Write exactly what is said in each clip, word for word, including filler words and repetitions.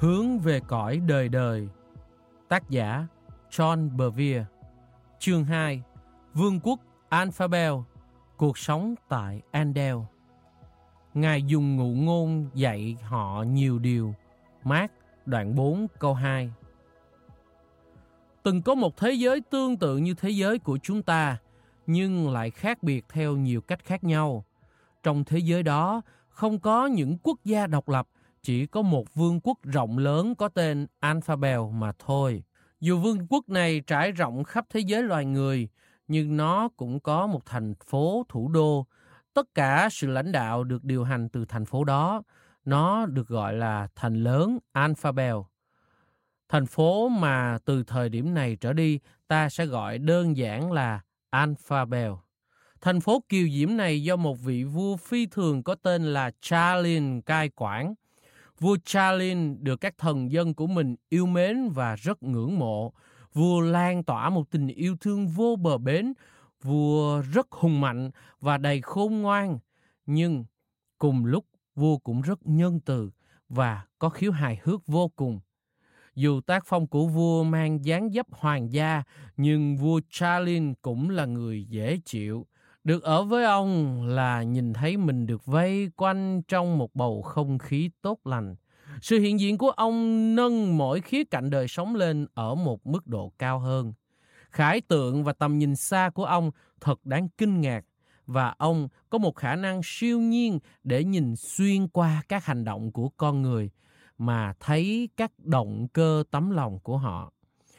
Hướng về cõi đời đời. Tác giả John Bevere. Chương hai. Vương quốc Alphabel. Cuộc sống tại Andel. Ngài dùng ngụ ngôn dạy họ nhiều điều. Mác đoạn bốn câu hai. Từng có một thế giới tương tự như thế giới của chúng ta, nhưng lại khác biệt theo nhiều cách khác nhau. Trong thế giới đó, không có những quốc gia độc lập, chỉ có một vương quốc rộng lớn có tên Alphabel mà thôi. Dù vương quốc này trải rộng khắp thế giới loài người, nhưng nó cũng có một thành phố thủ đô. Tất cả sự lãnh đạo được điều hành từ thành phố đó. Nó được gọi là thành lớn Alphabel. Thành phố mà từ thời điểm này trở đi ta sẽ gọi đơn giản là Alphabel. Thành phố kiều diễm này do một vị vua phi thường có tên là Charlene cai quản. Vua Charlene được các thần dân của mình yêu mến và rất ngưỡng mộ. Vua lan tỏa một tình yêu thương vô bờ bến. Vua rất hùng mạnh và đầy khôn ngoan. Nhưng cùng lúc vua cũng rất nhân từ và có khiếu hài hước vô cùng. Dù tác phong của vua mang dáng dấp hoàng gia, nhưng vua Charlene cũng là người dễ chịu. Được ở với ông là nhìn thấy mình được vây quanh trong một bầu không khí tốt lành. Sự hiện diện của ông nâng mỗi khía cạnh đời sống lên ở một mức độ cao hơn. Khải tượng và tầm nhìn xa của ông thật đáng kinh ngạc, và ông có một khả năng siêu nhiên để nhìn xuyên qua các hành động của con người mà thấy các động cơ tấm lòng của họ.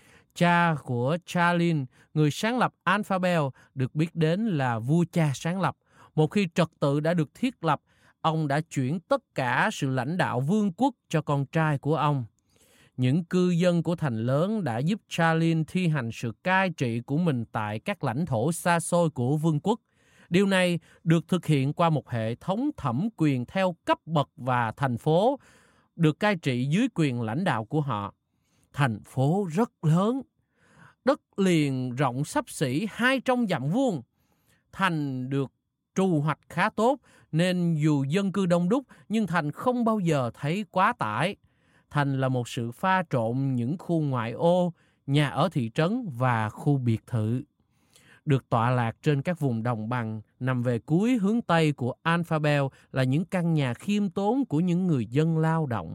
Cha của Charlene, người sáng lập Alphabel, được biết đến là vua cha sáng lập. Một khi trật tự đã được thiết lập, ông đã chuyển tất cả sự lãnh đạo vương quốc cho con trai của ông. Những cư dân của thành lớn đã giúp Charlene thi hành sự cai trị của mình tại các lãnh thổ xa xôi của vương quốc. Điều này được thực hiện qua một hệ thống thẩm quyền theo cấp bậc và thành phố được cai trị dưới quyền lãnh đạo của họ. Thành phố rất lớn, đất liền rộng xấp xỉ hai trăm dặm vuông. Thành được trù hoạch khá tốt, nên dù dân cư đông đúc, nhưng thành không bao giờ thấy quá tải. Thành là một sự pha trộn những khu ngoại ô, nhà ở thị trấn và khu biệt thự. Được tọa lạc trên các vùng đồng bằng, nằm về cuối hướng Tây của Alphabel là những căn nhà khiêm tốn của những người dân lao động.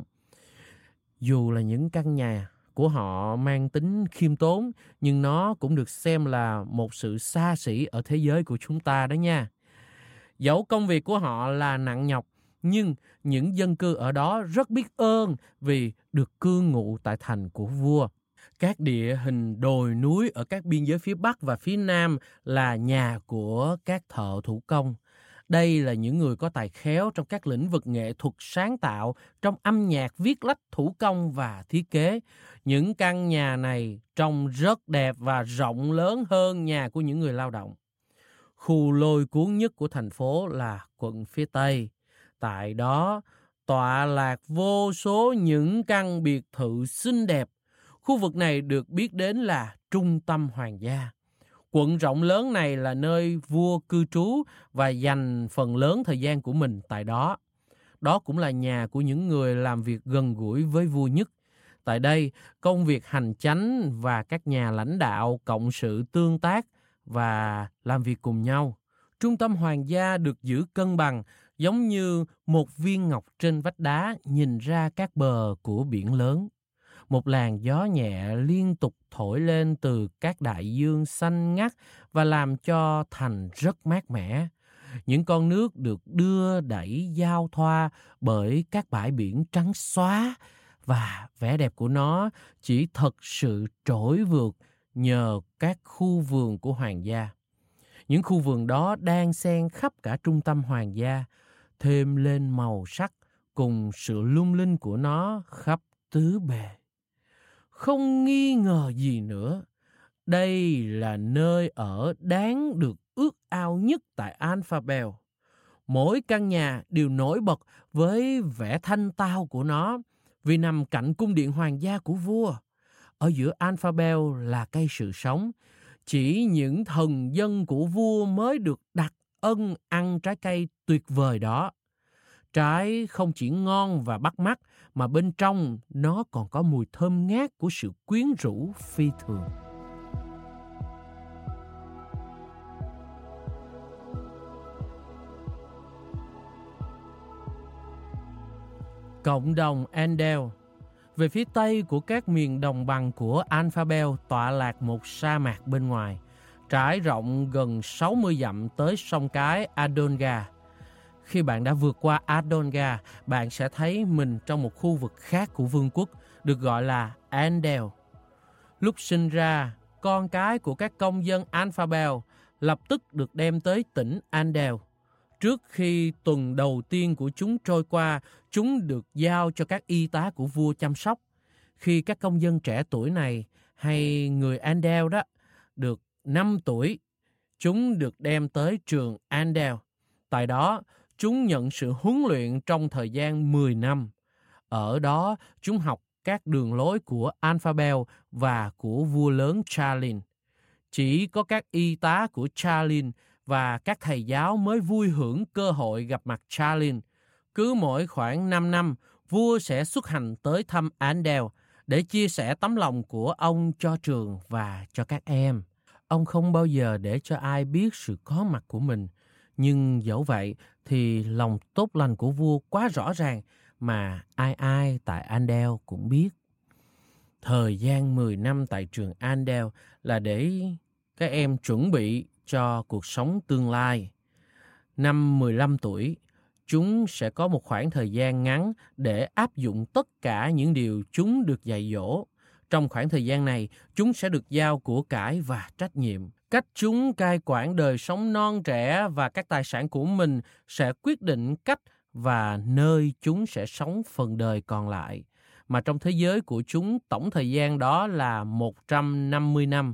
Dù là những căn nhà của họ mang tính khiêm tốn, nhưng nó cũng được xem là một sự xa xỉ ở thế giới của chúng ta đó nha. Dẫu công việc của họ là nặng nhọc, nhưng những dân cư ở đó rất biết ơn vì được cư ngụ tại thành của vua. Các địa hình đồi núi ở các biên giới phía Bắc và phía Nam là nhà của các thợ thủ công. Đây là những người có tài khéo trong các lĩnh vực nghệ thuật sáng tạo, trong âm nhạc, viết lách, thủ công và thiết kế. Những căn nhà này trông rất đẹp và rộng lớn hơn nhà của những người lao động. Khu lôi cuốn nhất của thành phố là quận phía Tây. Tại đó tọa lạc vô số những căn biệt thự xinh đẹp. Khu vực này được biết đến là trung tâm hoàng gia. Quận rộng lớn này là nơi vua cư trú và dành phần lớn thời gian của mình tại đó. Đó cũng là nhà của những người làm việc gần gũi với vua nhất. Tại đây, công việc hành chánh và các nhà lãnh đạo cộng sự tương tác và làm việc cùng nhau. Trung tâm hoàng gia được giữ cân bằng, giống như một viên ngọc trên vách đá nhìn ra các bờ của biển lớn. Một làn gió nhẹ liên tục thổi lên từ các đại dương xanh ngắt và làm cho thành rất mát mẻ. Những con nước được đưa đẩy giao thoa bởi các bãi biển trắng xóa, và vẻ đẹp của nó chỉ thật sự trỗi vượt nhờ các khu vườn của hoàng gia. Những khu vườn đó đan xen khắp cả trung tâm hoàng gia, thêm lên màu sắc cùng sự lung linh của nó khắp tứ bề. Không nghi ngờ gì nữa, đây là nơi ở đáng được ước ao nhất tại Alphabel. Mỗi căn nhà đều nổi bật với vẻ thanh tao của nó vì nằm cạnh cung điện hoàng gia của vua. Ở giữa Alphabel là cây sự sống. Chỉ những thần dân của vua mới được đặc ân ăn trái cây tuyệt vời đó. Trái không chỉ ngon và bắt mắt mà bên trong nó còn có mùi thơm ngát của sự quyến rũ phi thường. Cộng đồng Andel. Về phía tây của các miền đồng bằng của Alphabet tọa lạc một sa mạc bên ngoài, trải rộng gần sáu mươi dặm tới sông cái Adonga. Khi bạn đã vượt qua Adonga, bạn sẽ thấy mình trong một khu vực khác của vương quốc, được gọi là Andel. Lúc sinh ra, con cái của các công dân Alphabet lập tức được đem tới tỉnh Andel. Trước khi tuần đầu tiên của chúng trôi qua, chúng được giao cho các y tá của vua chăm sóc. Khi các công dân trẻ tuổi này, hay người Andel đó, được năm tuổi, chúng được đem tới trường Andel. Tại đó, chúng nhận sự huấn luyện trong thời gian mười năm. Ở đó, chúng học các đường lối của Alphabet và của vua lớn Charlene. Chỉ có các y tá của Charlene và các thầy giáo mới vui hưởng cơ hội gặp mặt Charlene. Cứ mỗi khoảng năm năm, vua sẽ xuất hành tới thăm Andel để chia sẻ tấm lòng của ông cho trường và cho các em. Ông không bao giờ để cho ai biết sự có mặt của mình. Nhưng dẫu vậy thì lòng tốt lành của vua quá rõ ràng mà ai ai tại Andel cũng biết. Thời gian mười năm tại trường Andel là để các em chuẩn bị cho cuộc sống tương lai. Năm mười lăm tuổi, chúng sẽ có một khoảng thời gian ngắn để áp dụng tất cả những điều chúng được dạy dỗ. Trong khoảng thời gian này, chúng sẽ được giao của cải và trách nhiệm. Cách chúng cai quản đời sống non trẻ và các tài sản của mình sẽ quyết định cách và nơi chúng sẽ sống phần đời còn lại. Mà trong thế giới của chúng, tổng thời gian đó là một trăm năm mươi năm.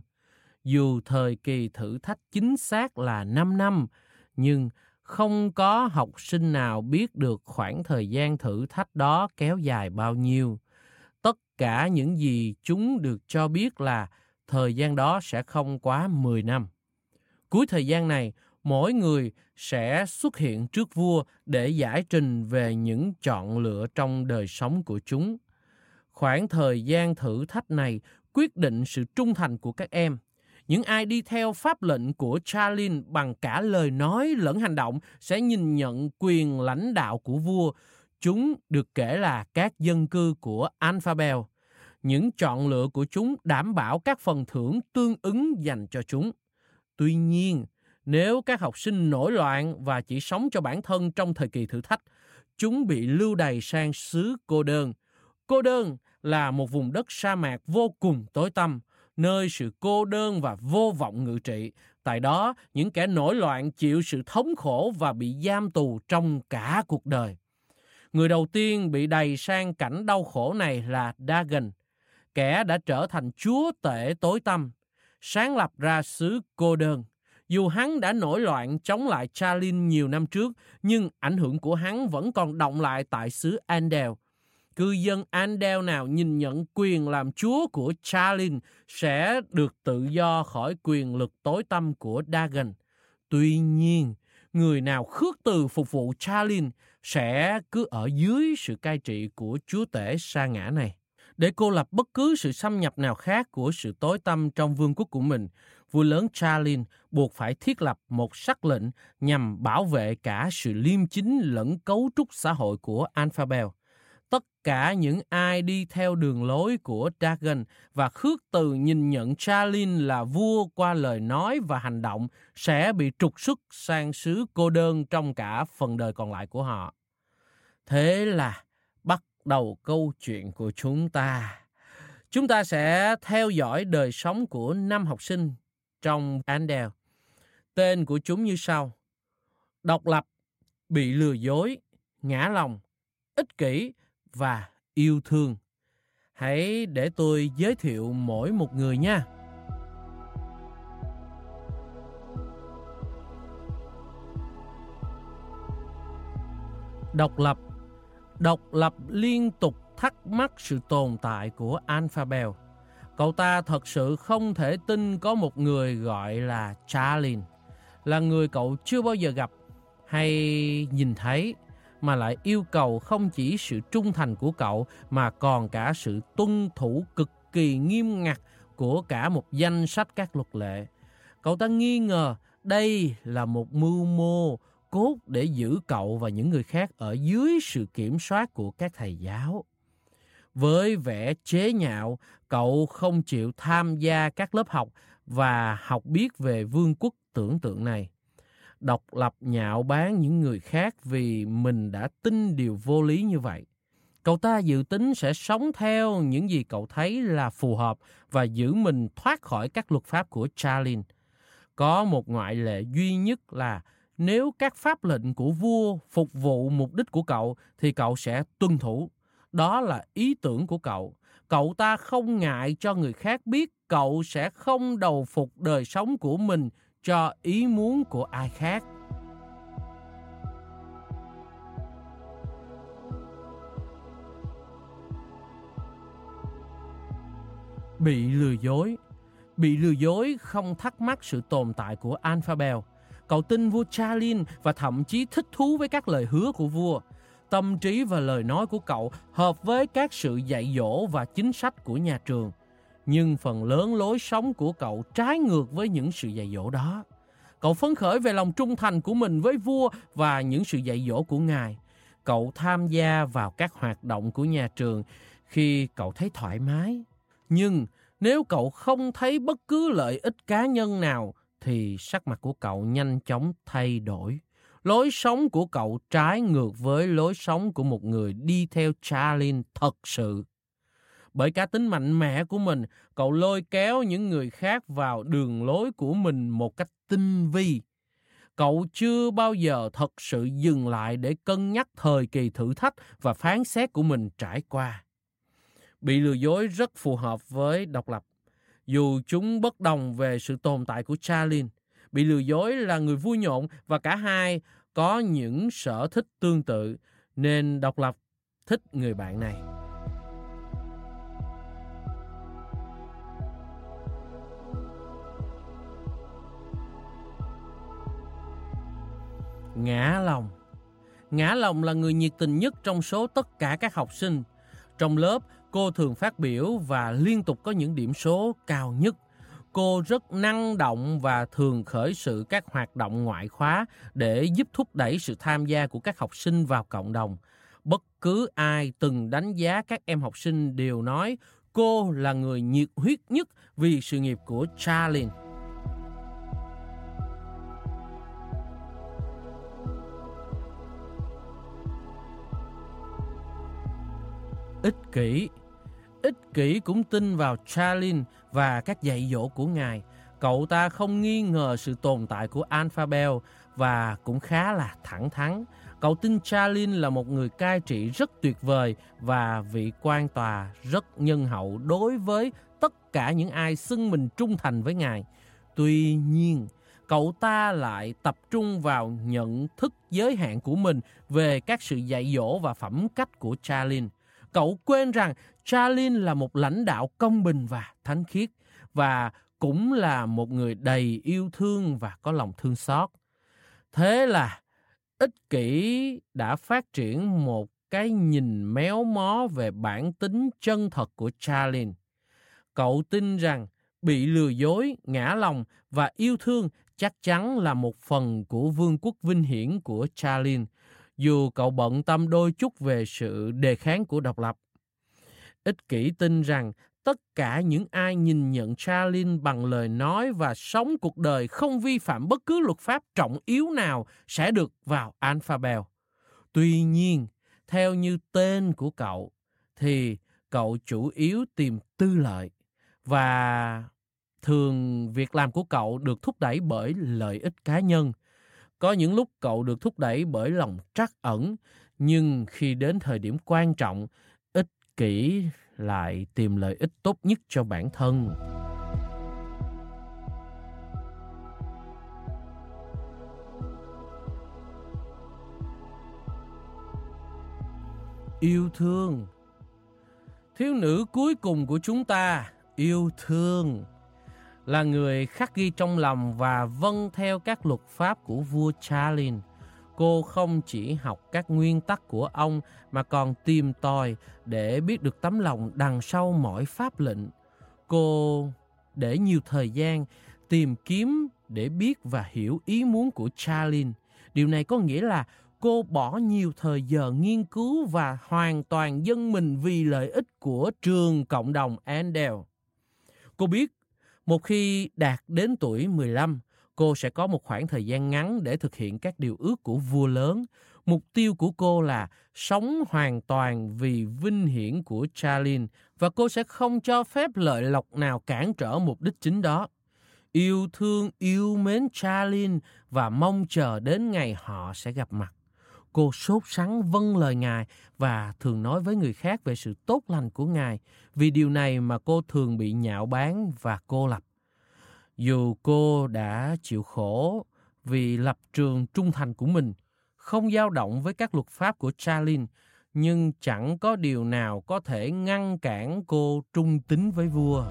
Dù thời kỳ thử thách chính xác là năm năm, nhưng không có học sinh nào biết được khoảng thời gian thử thách đó kéo dài bao nhiêu. Tất cả những gì chúng được cho biết là thời gian đó sẽ không quá mười năm. Cuối thời gian này, mỗi người sẽ xuất hiện trước vua để giải trình về những chọn lựa trong đời sống của chúng. Khoảng thời gian thử thách này quyết định sự trung thành của các em. Những ai đi theo pháp lệnh của Charlene bằng cả lời nói lẫn hành động sẽ nhìn nhận quyền lãnh đạo của vua. Chúng được kể là các dân cư của Alphabet. Những chọn lựa của chúng đảm bảo các phần thưởng tương ứng dành cho chúng. Tuy nhiên, nếu các học sinh nổi loạn và chỉ sống cho bản thân trong thời kỳ thử thách, chúng bị lưu đày sang xứ cô đơn. Cô đơn là một vùng đất sa mạc vô cùng tối tăm, nơi sự cô đơn và vô vọng ngự trị. Tại đó, những kẻ nổi loạn chịu sự thống khổ và bị giam tù trong cả cuộc đời. Người đầu tiên bị đày sang cảnh đau khổ này là Dagon, kẻ đã trở thành chúa tể tối tăm, sáng lập ra xứ cô đơn. Dù hắn đã nổi loạn chống lại Charlene nhiều năm trước, nhưng ảnh hưởng của hắn vẫn còn đọng lại tại xứ Andel. Cư dân Andel nào nhìn nhận quyền làm chúa của Charlene sẽ được tự do khỏi quyền lực tối tăm của Dagon. Tuy nhiên, người nào khước từ phục vụ Charlene sẽ cứ ở dưới sự cai trị của chúa tể sa ngã này. Để cô lập bất cứ sự xâm nhập nào khác của sự tối tăm trong vương quốc của mình, vua lớn Charlene buộc phải thiết lập một sắc lệnh nhằm bảo vệ cả sự liêm chính lẫn cấu trúc xã hội của Alphabet. Tất cả những ai đi theo đường lối của Dagon và khước từ nhìn nhận Charlene là vua qua lời nói và hành động sẽ bị trục xuất sang xứ cô đơn trong cả phần đời còn lại của họ. Thế là bắt đầu câu chuyện của chúng ta. Chúng ta sẽ theo dõi đời sống của năm học sinh trong Andel. Tên của chúng như sau: độc lập, bị lừa dối, ngã lòng, ích kỷ và yêu thương. Hãy để tôi giới thiệu mỗi một người nha. Độc lập. Độc lập liên tục thắc mắc sự tồn tại của Alphabet. Cậu ta thật sự không thể tin có một người gọi là Charlene, là người cậu chưa bao giờ gặp hay nhìn thấy, mà lại yêu cầu không chỉ sự trung thành của cậu mà còn cả sự tuân thủ cực kỳ nghiêm ngặt của cả một danh sách các luật lệ. Cậu ta nghi ngờ đây là một mưu mô cốt để giữ cậu và những người khác ở dưới sự kiểm soát của các thầy giáo. Với vẻ chế nhạo, cậu không chịu tham gia các lớp học và học biết về vương quốc tưởng tượng này. Độc lập nhạo báng những người khác vì mình đã tin điều vô lý như vậy. Cậu ta dự tính sẽ sống theo những gì cậu thấy là phù hợp và giữ mình thoát khỏi các luật pháp của Charlene. Có một ngoại lệ duy nhất là nếu các pháp lệnh của vua phục vụ mục đích của cậu thì cậu sẽ tuân thủ. Đó là ý tưởng của cậu. Cậu ta không ngại cho người khác biết cậu sẽ không đầu phục đời sống của mình cho ý muốn của ai khác. Bị lừa dối. Bị lừa dối không thắc mắc sự tồn tại của Alphabel. Cậu tin vua Charlene và thậm chí thích thú với các lời hứa của vua. Tâm trí và lời nói của cậu hợp với các sự dạy dỗ và chính sách của nhà trường. Nhưng phần lớn lối sống của cậu trái ngược với những sự dạy dỗ đó. Cậu phấn khởi về lòng trung thành của mình với vua và những sự dạy dỗ của ngài. Cậu tham gia vào các hoạt động của nhà trường khi cậu thấy thoải mái. Nhưng nếu cậu không thấy bất cứ lợi ích cá nhân nào thì sắc mặt của cậu nhanh chóng thay đổi. Lối sống của cậu trái ngược với lối sống của một người đi theo Charlene thật sự. Bởi cá tính mạnh mẽ của mình, cậu lôi kéo những người khác vào đường lối của mình một cách tinh vi. Cậu chưa bao giờ thật sự dừng lại để cân nhắc thời kỳ thử thách và phán xét của mình trải qua. Bị lừa dối rất phù hợp với độc lập. Dù chúng bất đồng về sự tồn tại của Charlene, bị lừa dối là người vui nhộn và cả hai có những sở thích tương tự, nên độc lập thích người bạn này. Ngã lòng. Ngã lòng là người nhiệt tình nhất trong số tất cả các học sinh. Trong lớp, cô thường phát biểu và liên tục có những điểm số cao nhất. Cô rất năng động và thường khởi sự các hoạt động ngoại khóa để giúp thúc đẩy sự tham gia của các học sinh vào cộng đồng. Bất cứ ai từng đánh giá các em học sinh đều nói cô là người nhiệt huyết nhất vì sự nghiệp của Charlene. Ích kỷ. Ích kỷ cũng tin vào Charlene và các dạy dỗ của ngài. Cậu ta không nghi ngờ sự tồn tại của Alphabel và cũng khá là thẳng thắn. Cậu tin Charlene là một người cai trị rất tuyệt vời và vị quan tòa rất nhân hậu đối với tất cả những ai xưng mình trung thành với ngài. Tuy nhiên, cậu ta lại tập trung vào nhận thức giới hạn của mình về các sự dạy dỗ và phẩm cách của Charlene. Cậu quên rằng Charlene là một lãnh đạo công bình và thánh khiết và cũng là một người đầy yêu thương và có lòng thương xót. Thế là ích kỷ đã phát triển một cái nhìn méo mó về bản tính chân thật của Charlene. Cậu tin rằng bị lừa dối, ngã lòng và yêu thương chắc chắn là một phần của vương quốc vinh hiển của Charlene, dù cậu bận tâm đôi chút về sự đề kháng của độc lập. Ích kỷ tin rằng tất cả những ai nhìn nhận Charlene bằng lời nói và sống cuộc đời không vi phạm bất cứ luật pháp trọng yếu nào sẽ được vào Alphabel. Tuy nhiên, theo như tên của cậu, thì cậu chủ yếu tìm tư lợi và thường việc làm của cậu được thúc đẩy bởi lợi ích cá nhân. Có những lúc cậu được thúc đẩy bởi lòng trắc ẩn, nhưng khi đến thời điểm quan trọng, ích kỷ lại tìm lợi ích tốt nhất cho bản thân. Yêu thương. Thiếu nữ cuối cùng của chúng ta, yêu thương, là người khắc ghi trong lòng và vâng theo các luật pháp của vua Charlene. cô không chỉ học các nguyên tắc của ông mà còn tìm tòi để biết được tấm lòng đằng sau mỗi pháp lệnh. Cô để nhiều thời gian tìm kiếm để biết và hiểu ý muốn của Charlene. Điều này có nghĩa là cô bỏ nhiều thời giờ nghiên cứu và hoàn toàn dâng mình vì lợi ích của trường cộng đồng Andale. Cô biết một khi đạt đến tuổi mười lăm, cô sẽ có một khoảng thời gian ngắn để thực hiện các điều ước của vua lớn. Mục tiêu của cô là sống hoàn toàn vì vinh hiển của Charlene và cô sẽ không cho phép lợi lộc nào cản trở mục đích chính đó. Yêu thương, yêu mến Charlene và mong chờ đến ngày họ sẽ gặp mặt. Cô sốt sắng vâng lời Ngài và thường nói với người khác về sự tốt lành của Ngài. Vì điều này mà cô thường bị nhạo báng và cô lập. Dù cô đã chịu khổ vì lập trường trung thành của mình, không dao động với các luật pháp của Charlene, nhưng chẳng có điều nào có thể ngăn cản cô trung tín với vua.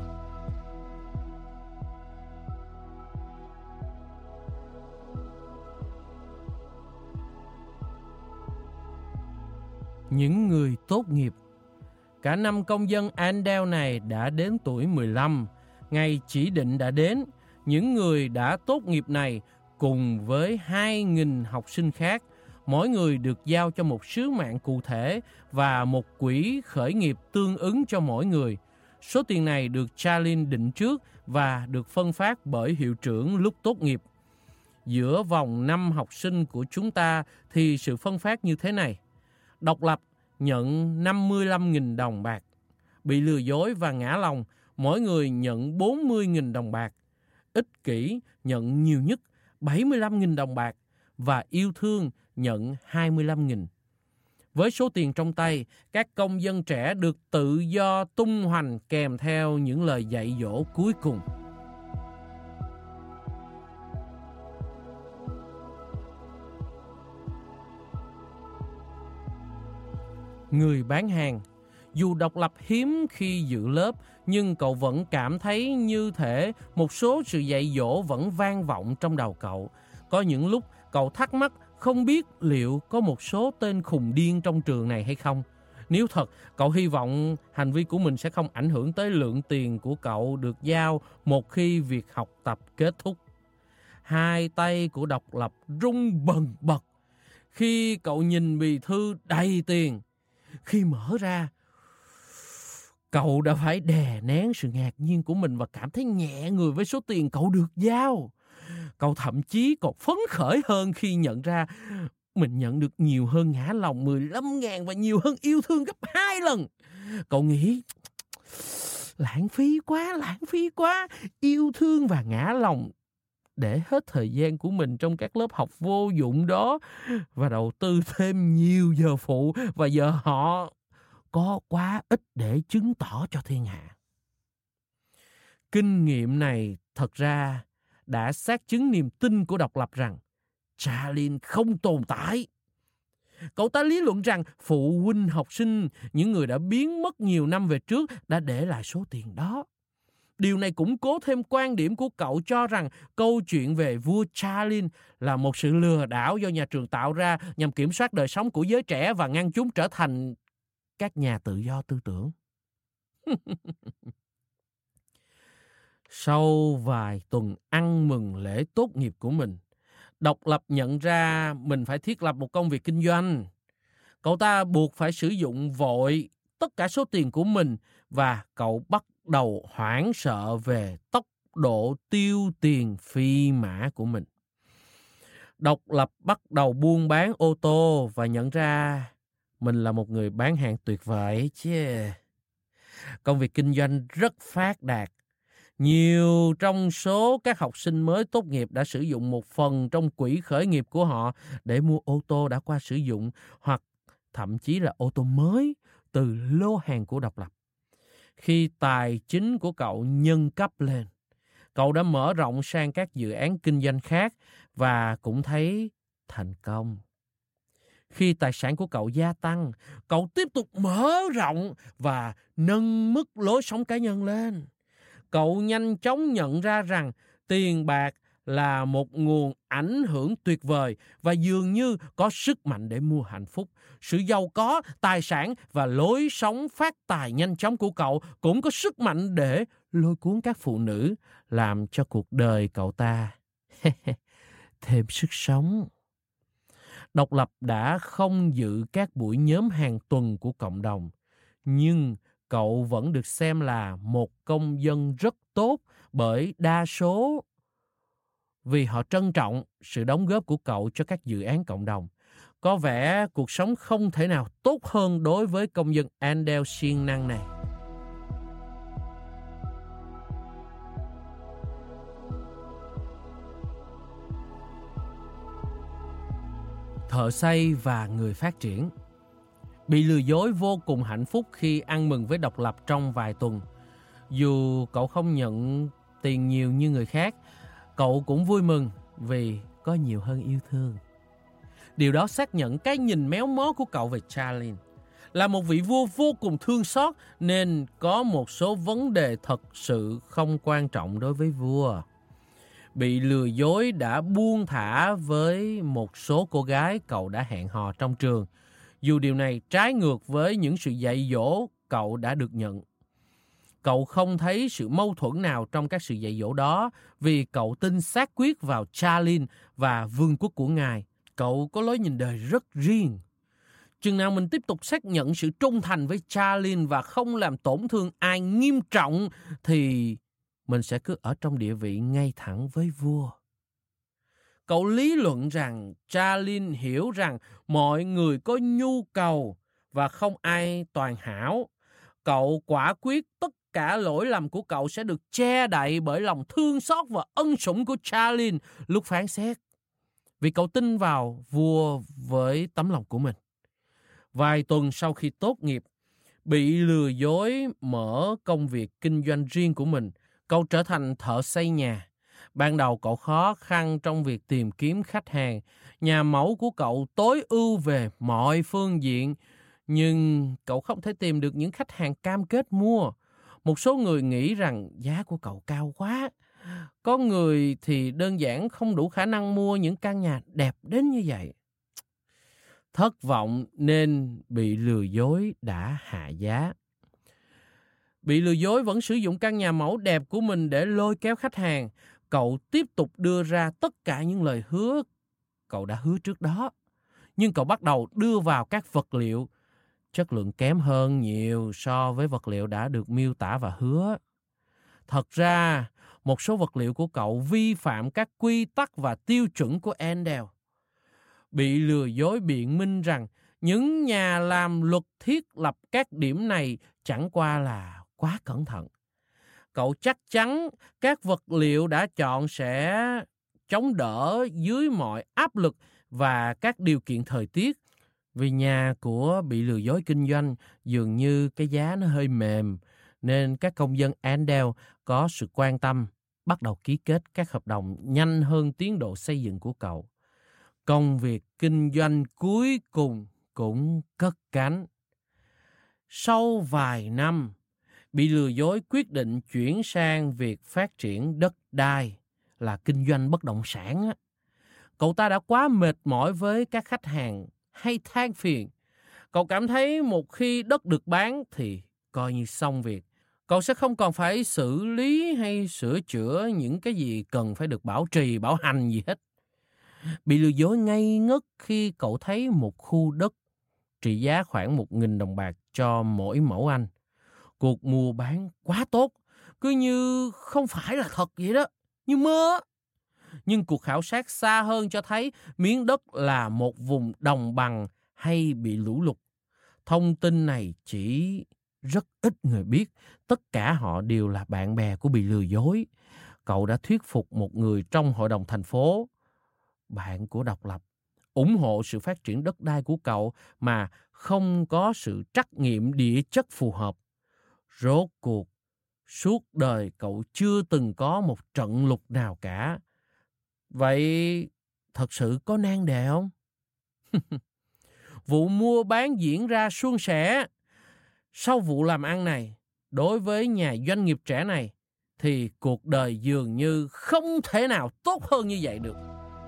Những người tốt nghiệp. Cả năm công dân Andale này đã đến tuổi mười lăm. Ngày chỉ định đã đến. Những người đã tốt nghiệp này cùng với hai nghìn học sinh khác, mỗi người được giao cho một sứ mạng cụ thể và một quỹ khởi nghiệp tương ứng cho mỗi người. Số tiền này được Charlene định trước và được phân phát bởi hiệu trưởng lúc tốt nghiệp. Giữa vòng năm học sinh của chúng ta thì sự phân phát như thế này. Độc lập nhận năm mươi lăm nghìn đồng bạc. Bị lừa dối và ngã lòng, mỗi người nhận bốn mươi nghìn đồng bạc. Ích kỷ nhận nhiều nhất bảy mươi lăm nghìn đồng bạc và yêu thương nhận hai mươi lăm nghìn. Với số tiền trong tay, các công dân trẻ được tự do tung hoành kèm theo những lời dạy dỗ cuối cùng. Người bán hàng. Dù độc lập hiếm khi dự lớp, nhưng cậu vẫn cảm thấy như thể một số sự dạy dỗ vẫn vang vọng trong đầu cậu. Có những lúc cậu thắc mắc không biết liệu có một số tên khùng điên trong trường này hay không. Nếu thật, cậu hy vọng hành vi của mình sẽ không ảnh hưởng tới lượng tiền của cậu được giao một khi việc học tập kết thúc. Hai tay của độc lập rung bần bật khi cậu nhìn bì thư đầy tiền. Khi mở ra, cậu đã phải đè nén sự ngạc nhiên của mình và cảm thấy nhẹ người với số tiền cậu được giao. Cậu thậm chí còn phấn khởi hơn khi nhận ra mình nhận được nhiều hơn ngã lòng mười lăm ngàn và nhiều hơn yêu thương gấp hai lần. Cậu nghĩ, lãng phí quá, lãng phí quá, yêu thương và ngã lòng để hết thời gian của mình trong các lớp học vô dụng đó và đầu tư thêm nhiều giờ phụ và giờ họ có quá ít để chứng tỏ cho thiên hạ. Kinh nghiệm này thật ra đã xác chứng niềm tin của độc lập rằng Charlene không tồn tại. Cậu ta lý luận rằng phụ huynh học sinh, những người đã biến mất nhiều năm về trước, đã để lại số tiền đó. Điều này củng cố thêm quan điểm của cậu cho rằng câu chuyện về vua Charlene là một sự lừa đảo do nhà trường tạo ra nhằm kiểm soát đời sống của giới trẻ và ngăn chúng trở thành các nhà tự do tư tưởng. Sau vài tuần ăn mừng lễ tốt nghiệp của mình, độc lập nhận ra mình phải thiết lập một công việc kinh doanh. Cậu ta buộc phải sử dụng vội tất cả số tiền của mình và cậu bắt đầu hoảng sợ về tốc độ tiêu tiền phi mã của mình. Độc lập bắt đầu buôn bán ô tô và nhận ra mình là một người bán hàng tuyệt vời chứ. Công việc kinh doanh rất phát đạt. Nhiều trong số các học sinh mới tốt nghiệp đã sử dụng một phần trong quỹ khởi nghiệp của họ để mua ô tô đã qua sử dụng hoặc thậm chí là ô tô mới từ lô hàng của độc lập. Khi tài chính của cậu nhân cấp lên, cậu đã mở rộng sang các dự án kinh doanh khác và cũng thấy thành công. Khi tài sản của cậu gia tăng, cậu tiếp tục mở rộng và nâng mức lối sống cá nhân lên. Cậu nhanh chóng nhận ra rằng tiền bạc là một nguồn ảnh hưởng tuyệt vời và dường như có sức mạnh để mua hạnh phúc. Sự giàu có, tài sản và lối sống phát tài nhanh chóng của cậu cũng có sức mạnh để lôi cuốn các phụ nữ, làm cho cuộc đời cậu ta thêm sức sống. Độc lập đã không dự các buổi nhóm hàng tuần của cộng đồng, nhưng cậu vẫn được xem là một công dân rất tốt bởi đa số, vì họ trân trọng sự đóng góp của cậu cho các dự án cộng đồng. Có vẻ cuộc sống không thể nào tốt hơn đối với công dân Andel siêng năng này. Thợ xây và người phát triển bị lừa dối vô cùng hạnh phúc khi ăn mừng với độc lập trong vài tuần. Dù cậu không nhận tiền nhiều như người khác, cậu cũng vui mừng vì có nhiều hơn yêu thương. Điều đó xác nhận cái nhìn méo mó của cậu về Charlene. Là một vị vua vô cùng thương xót nên có một số vấn đề thật sự không quan trọng đối với vua. Bị lừa dối đã buông thả với một số cô gái cậu đã hẹn hò trong trường, dù điều này trái ngược với những sự dạy dỗ cậu đã được nhận. Cậu không thấy sự mâu thuẫn nào trong các sự dạy dỗ đó vì cậu tin xác quyết vào Charlene và vương quốc của ngài. Cậu có lối nhìn đời rất riêng. Chừng nào mình tiếp tục xác nhận sự trung thành với Charlene và không làm tổn thương ai nghiêm trọng thì mình sẽ cứ ở trong địa vị ngay thẳng với vua. Cậu lý luận rằng Charlene hiểu rằng mọi người có nhu cầu và không ai toàn hảo. Cậu quả quyết tất cả lỗi lầm của cậu sẽ được che đậy bởi lòng thương xót và ân sủng của Charlene lúc phán xét. Vì cậu tin vào vua với tấm lòng của mình. Vài tuần sau khi tốt nghiệp, bị lừa dối mở công việc kinh doanh riêng của mình, cậu trở thành thợ xây nhà. Ban đầu cậu khó khăn trong việc tìm kiếm khách hàng. Nhà mẫu của cậu tối ưu về mọi phương diện, nhưng cậu không thể tìm được những khách hàng cam kết mua. Một số người nghĩ rằng giá của cậu cao quá. Có người thì đơn giản không đủ khả năng mua những căn nhà đẹp đến như vậy. Thất vọng nên bị lừa dối đã hạ giá. Bị lừa dối vẫn sử dụng căn nhà mẫu đẹp của mình để lôi kéo khách hàng. Cậu tiếp tục đưa ra tất cả những lời hứa cậu đã hứa trước đó. Nhưng cậu bắt đầu đưa vào các vật liệu chất lượng kém hơn nhiều so với vật liệu đã được miêu tả và hứa. Thật ra, một số vật liệu của cậu vi phạm các quy tắc và tiêu chuẩn của Andel. Bị lừa dối biện minh rằng những nhà làm luật thiết lập các điểm này chẳng qua là quá cẩn thận. Cậu chắc chắn các vật liệu đã chọn sẽ chống đỡ dưới mọi áp lực và các điều kiện thời tiết. Vì nhà của bị lừa dối kinh doanh dường như cái giá nó hơi mềm, nên các công dân Andel có sự quan tâm, bắt đầu ký kết các hợp đồng nhanh hơn tiến độ xây dựng của cậu. Công việc kinh doanh cuối cùng cũng cất cánh. Sau vài năm, bị lừa dối quyết định chuyển sang việc phát triển đất đai là kinh doanh bất động sản. Cậu ta đã quá mệt mỏi với các khách hàng hay than phiền. Cậu cảm thấy một khi đất được bán thì coi như xong việc. Cậu sẽ không còn phải xử lý hay sửa chữa những cái gì cần phải được bảo trì, bảo hành gì hết. Bị lừa dối ngây ngất khi cậu thấy một khu đất trị giá khoảng một nghìn đồng bạc cho mỗi mẫu Anh. Cuộc mua bán quá tốt, cứ như không phải là thật vậy đó, như mơ. Nhưng cuộc khảo sát xa hơn cho thấy miếng đất là một vùng đồng bằng hay bị lũ lụt. Thông tin này chỉ rất ít người biết, tất cả họ đều là bạn bè của bị lừa dối. Cậu đã thuyết phục một người trong hội đồng thành phố, bạn của độc lập, ủng hộ sự phát triển đất đai của cậu mà không có sự trắc nghiệm địa chất phù hợp. Rốt cuộc, suốt đời cậu chưa từng có một trận lụt nào cả. Vậy thật sự có nan đề không? Vụ mua bán diễn ra suôn sẻ. Sau vụ làm ăn này, đối với nhà doanh nghiệp trẻ này, thì cuộc đời dường như không thể nào tốt hơn như vậy được.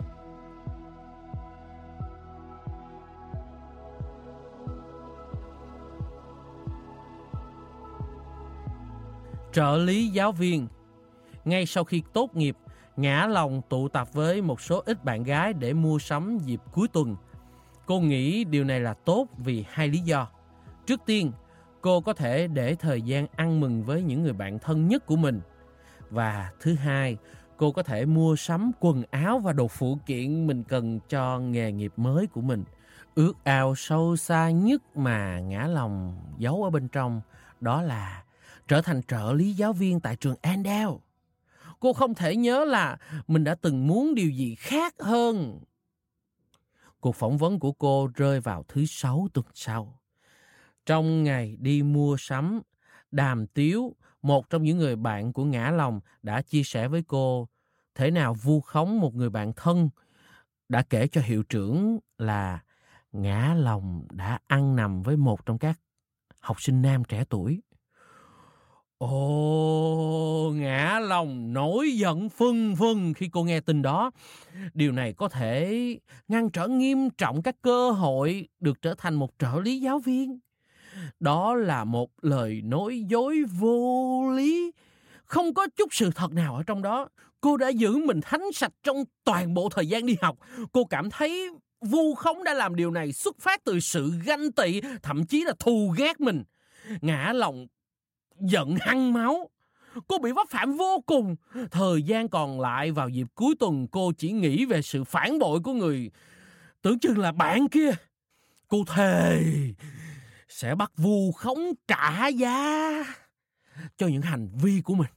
Trợ lý giáo viên. Ngay sau khi tốt nghiệp, Ngã Lòng tụ tập với một số ít bạn gái để mua sắm dịp cuối tuần. Cô nghĩ điều này là tốt vì hai lý do. Trước tiên, cô có thể để thời gian ăn mừng với những người bạn thân nhất của mình. Và thứ hai, cô có thể mua sắm quần áo và đồ phụ kiện mình cần cho nghề nghiệp mới của mình. Ước ao sâu xa nhất mà Ngã Lòng giấu ở bên trong đó là trở thành trợ lý giáo viên tại trường Andale. Cô không thể nhớ là mình đã từng muốn điều gì khác hơn. Cuộc phỏng vấn của cô rơi vào thứ Sáu tuần sau. Trong ngày đi mua sắm, Đàm Tiếu, một trong những người bạn của Ngã Lòng, đã chia sẻ với cô thế nào vu khống một người bạn thân, đã kể cho hiệu trưởng là Ngã Lòng đã ăn nằm với một trong các học sinh nam trẻ tuổi. Ồ, Ngã Lòng nổi giận phừng phừng khi cô nghe tin đó. Điều này có thể ngăn trở nghiêm trọng các cơ hội được trở thành một trợ lý giáo viên. Đó là một lời nói dối vô lý, không có chút sự thật nào ở trong đó. Cô đã giữ mình thánh sạch trong toàn bộ thời gian đi học. Cô cảm thấy vu khống đã làm điều này xuất phát từ sự ganh tị, thậm chí là thù ghét mình. Ngã Lòng giận hăng máu. Cô bị vấp phạm vô cùng. Thời gian còn lại vào dịp cuối tuần, cô chỉ nghĩ về sự phản bội của người tưởng chừng là bạn kia. Cô thề sẽ bắt vu khống trả giá cho những hành vi của mình.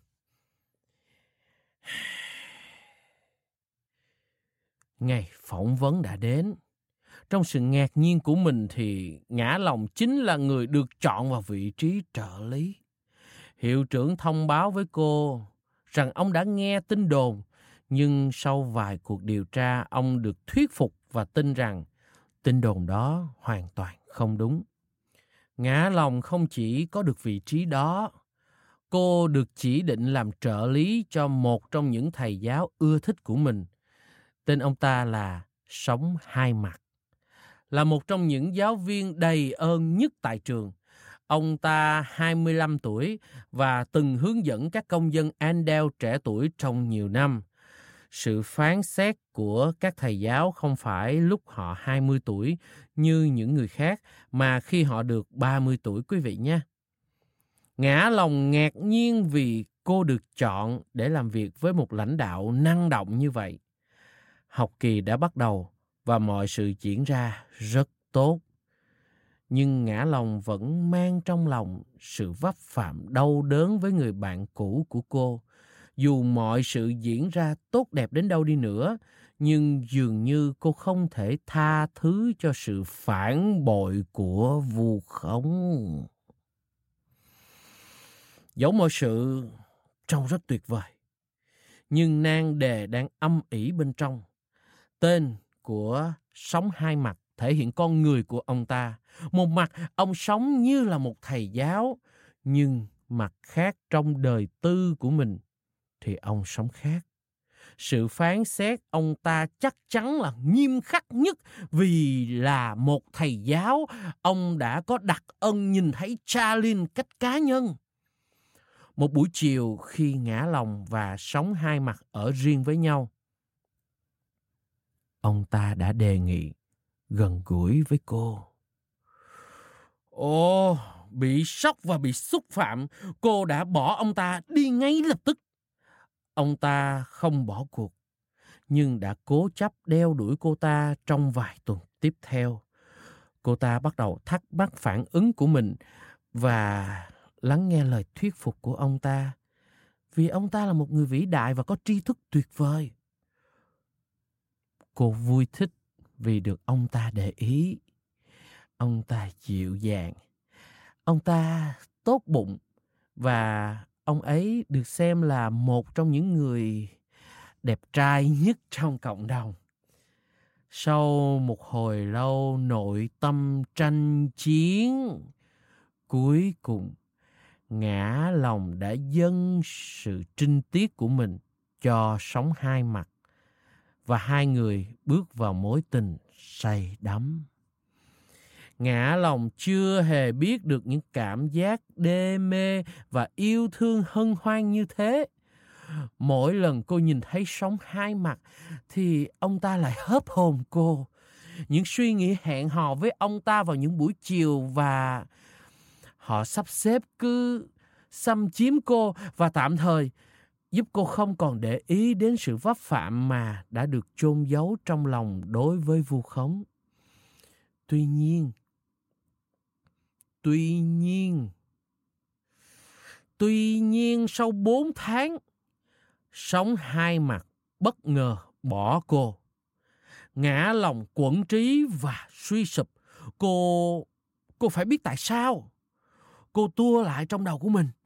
Ngày phỏng vấn đã đến. Trong sự ngạc nhiên của mình thì Ngã Lòng chính là người được chọn vào vị trí trợ lý. Hiệu trưởng thông báo với cô rằng ông đã nghe tin đồn, nhưng sau vài cuộc điều tra, ông được thuyết phục và tin rằng tin đồn đó hoàn toàn không đúng. Ngã Lòng không chỉ có được vị trí đó, cô được chỉ định làm trợ lý cho một trong những thầy giáo ưa thích của mình. Tên ông ta là Sống Hai Mặt, là một trong những giáo viên đầy ơn nhất tại trường. Ông ta hai mươi lăm tuổi và từng hướng dẫn các công dân Andale trẻ tuổi trong nhiều năm. Sự phán xét của các thầy giáo không phải lúc họ hai mươi tuổi như những người khác, mà khi họ được ba mươi tuổi, quý vị nhé. Ngã Lòng ngạc nhiên vì cô được chọn để làm việc với một lãnh đạo năng động như vậy. Học kỳ đã bắt đầu và mọi sự diễn ra rất tốt. Nhưng Ngã Lòng vẫn mang trong lòng sự vấp phạm đau đớn với người bạn cũ của cô. Dù mọi sự diễn ra tốt đẹp đến đâu đi nữa, nhưng dường như cô không thể tha thứ cho sự phản bội của vu khống. Dẫu mọi sự trông rất tuyệt vời, nhưng nan đề đang âm ỉ bên trong. Tên của Sống Hai Mặt thể hiện con người của ông ta. Một mặt, ông sống như là một thầy giáo, nhưng mặt khác trong đời tư của mình thì ông sống khác. Sự phán xét ông ta chắc chắn là nghiêm khắc nhất, vì là một thầy giáo, ông đã có đặc ân nhìn thấy Charlene cách cá nhân. Một buổi chiều khi Ngã Lòng và Sống Hai Mặt ở riêng với nhau, ông ta đã đề nghị gần gũi với cô. Ồ, bị sốc và bị xúc phạm, cô đã bỏ ông ta đi ngay lập tức. Ông ta không bỏ cuộc, nhưng đã cố chấp đeo đuổi cô ta trong vài tuần tiếp theo. Cô ta bắt đầu thắc mắc phản ứng của mình và lắng nghe lời thuyết phục của ông ta, vì ông ta là một người vĩ đại và có tri thức tuyệt vời. Cô vui thích vì được ông ta để ý. Ông ta dịu dàng, ông ta tốt bụng, và ông ấy được xem là một trong những người đẹp trai nhất trong cộng đồng. Sau một hồi lâu nội tâm tranh chiến, cuối cùng Ngã lòng đã dâng sự trinh tiết của mình cho sống hai mặt, và hai người bước vào mối tình say đắm. Ngã lòng chưa hề biết được những cảm giác đê mê và yêu thương hân hoan như thế. Mỗi lần cô nhìn thấy sống hai mặt thì ông ta lại hớp hồn cô. Những suy nghĩ hẹn hò với ông ta vào những buổi chiều, và họ sắp xếp cứ xâm chiếm cô và tạm thời giúp cô không còn để ý đến sự vấp phạm mà đã được chôn giấu trong lòng đối với vu khống. Tuy nhiên, tuy nhiên, tuy nhiên sau bốn tháng, sống hai mặt bất ngờ bỏ cô. Ngã lòng quẫn trí và suy sụp. Cô, cô phải biết tại sao. Cô tua lại trong đầu của mình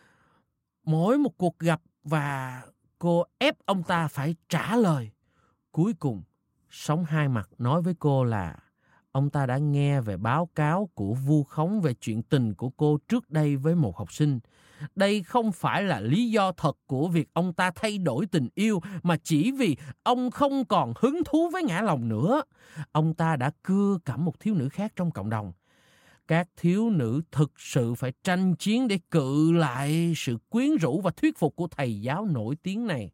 mỗi một cuộc gặp, và cô ép ông ta phải trả lời. Cuối cùng, sống hai mặt nói với cô là ông ta đã nghe về báo cáo của vu khống về chuyện tình của cô trước đây với một học sinh. Đây không phải là lý do thật của việc ông ta thay đổi tình yêu, mà chỉ vì ông không còn hứng thú với ngã lòng nữa. Ông ta đã cưa cẩm một thiếu nữ khác trong cộng đồng. Các thiếu nữ thực sự phải tranh chiến để cự lại sự quyến rũ và thuyết phục của thầy giáo nổi tiếng này.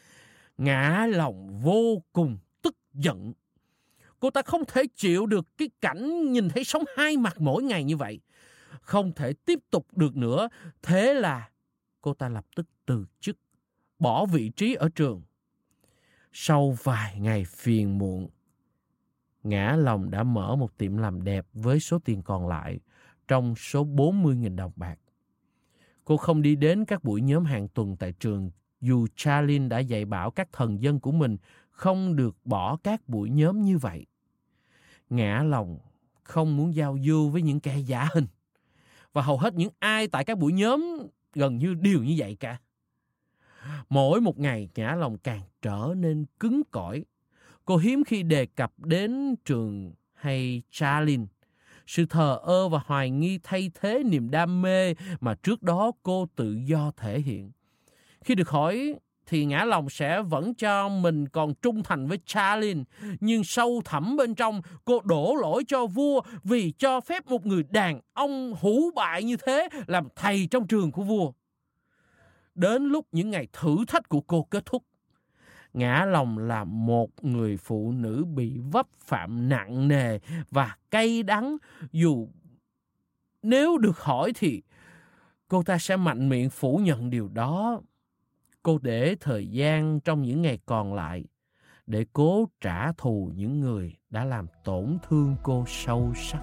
Ngã lòng vô cùng tức giận. Cô ta không thể chịu được cái cảnh nhìn thấy sống hai mặt mỗi ngày như vậy. Không thể tiếp tục được nữa. Thế là cô ta lập tức từ chức, bỏ vị trí ở trường. Sau vài ngày phiền muộn, ngã lòng đã mở một tiệm làm đẹp với số tiền còn lại trong số bốn mươi nghìn đồng bạc. Cô không đi đến các buổi nhóm hàng tuần tại trường, dù Charlene đã dạy bảo các thần dân của mình không được bỏ các buổi nhóm như vậy. Ngã lòng không muốn giao du với những kẻ giả hình, và hầu hết những ai tại các buổi nhóm gần như đều như vậy cả. Mỗi một ngày, ngã lòng càng trở nên cứng cỏi. Cô hiếm khi đề cập đến trường hay Charlene. Sự thờ ơ và hoài nghi thay thế niềm đam mê mà trước đó cô tự do thể hiện. Khi được hỏi thì ngã lòng sẽ vẫn cho mình còn trung thành với Charlene, nhưng sâu thẳm bên trong cô đổ lỗi cho vua vì cho phép một người đàn ông hủ bại như thế làm thầy trong trường của vua. Đến lúc những ngày thử thách của cô kết thúc, ngã lòng là một người phụ nữ bị vấp phạm nặng nề và cay đắng. Dù nếu được hỏi thì cô ta sẽ mạnh miệng phủ nhận điều đó. Cô để thời gian trong những ngày còn lại để cố trả thù những người đã làm tổn thương cô sâu sắc.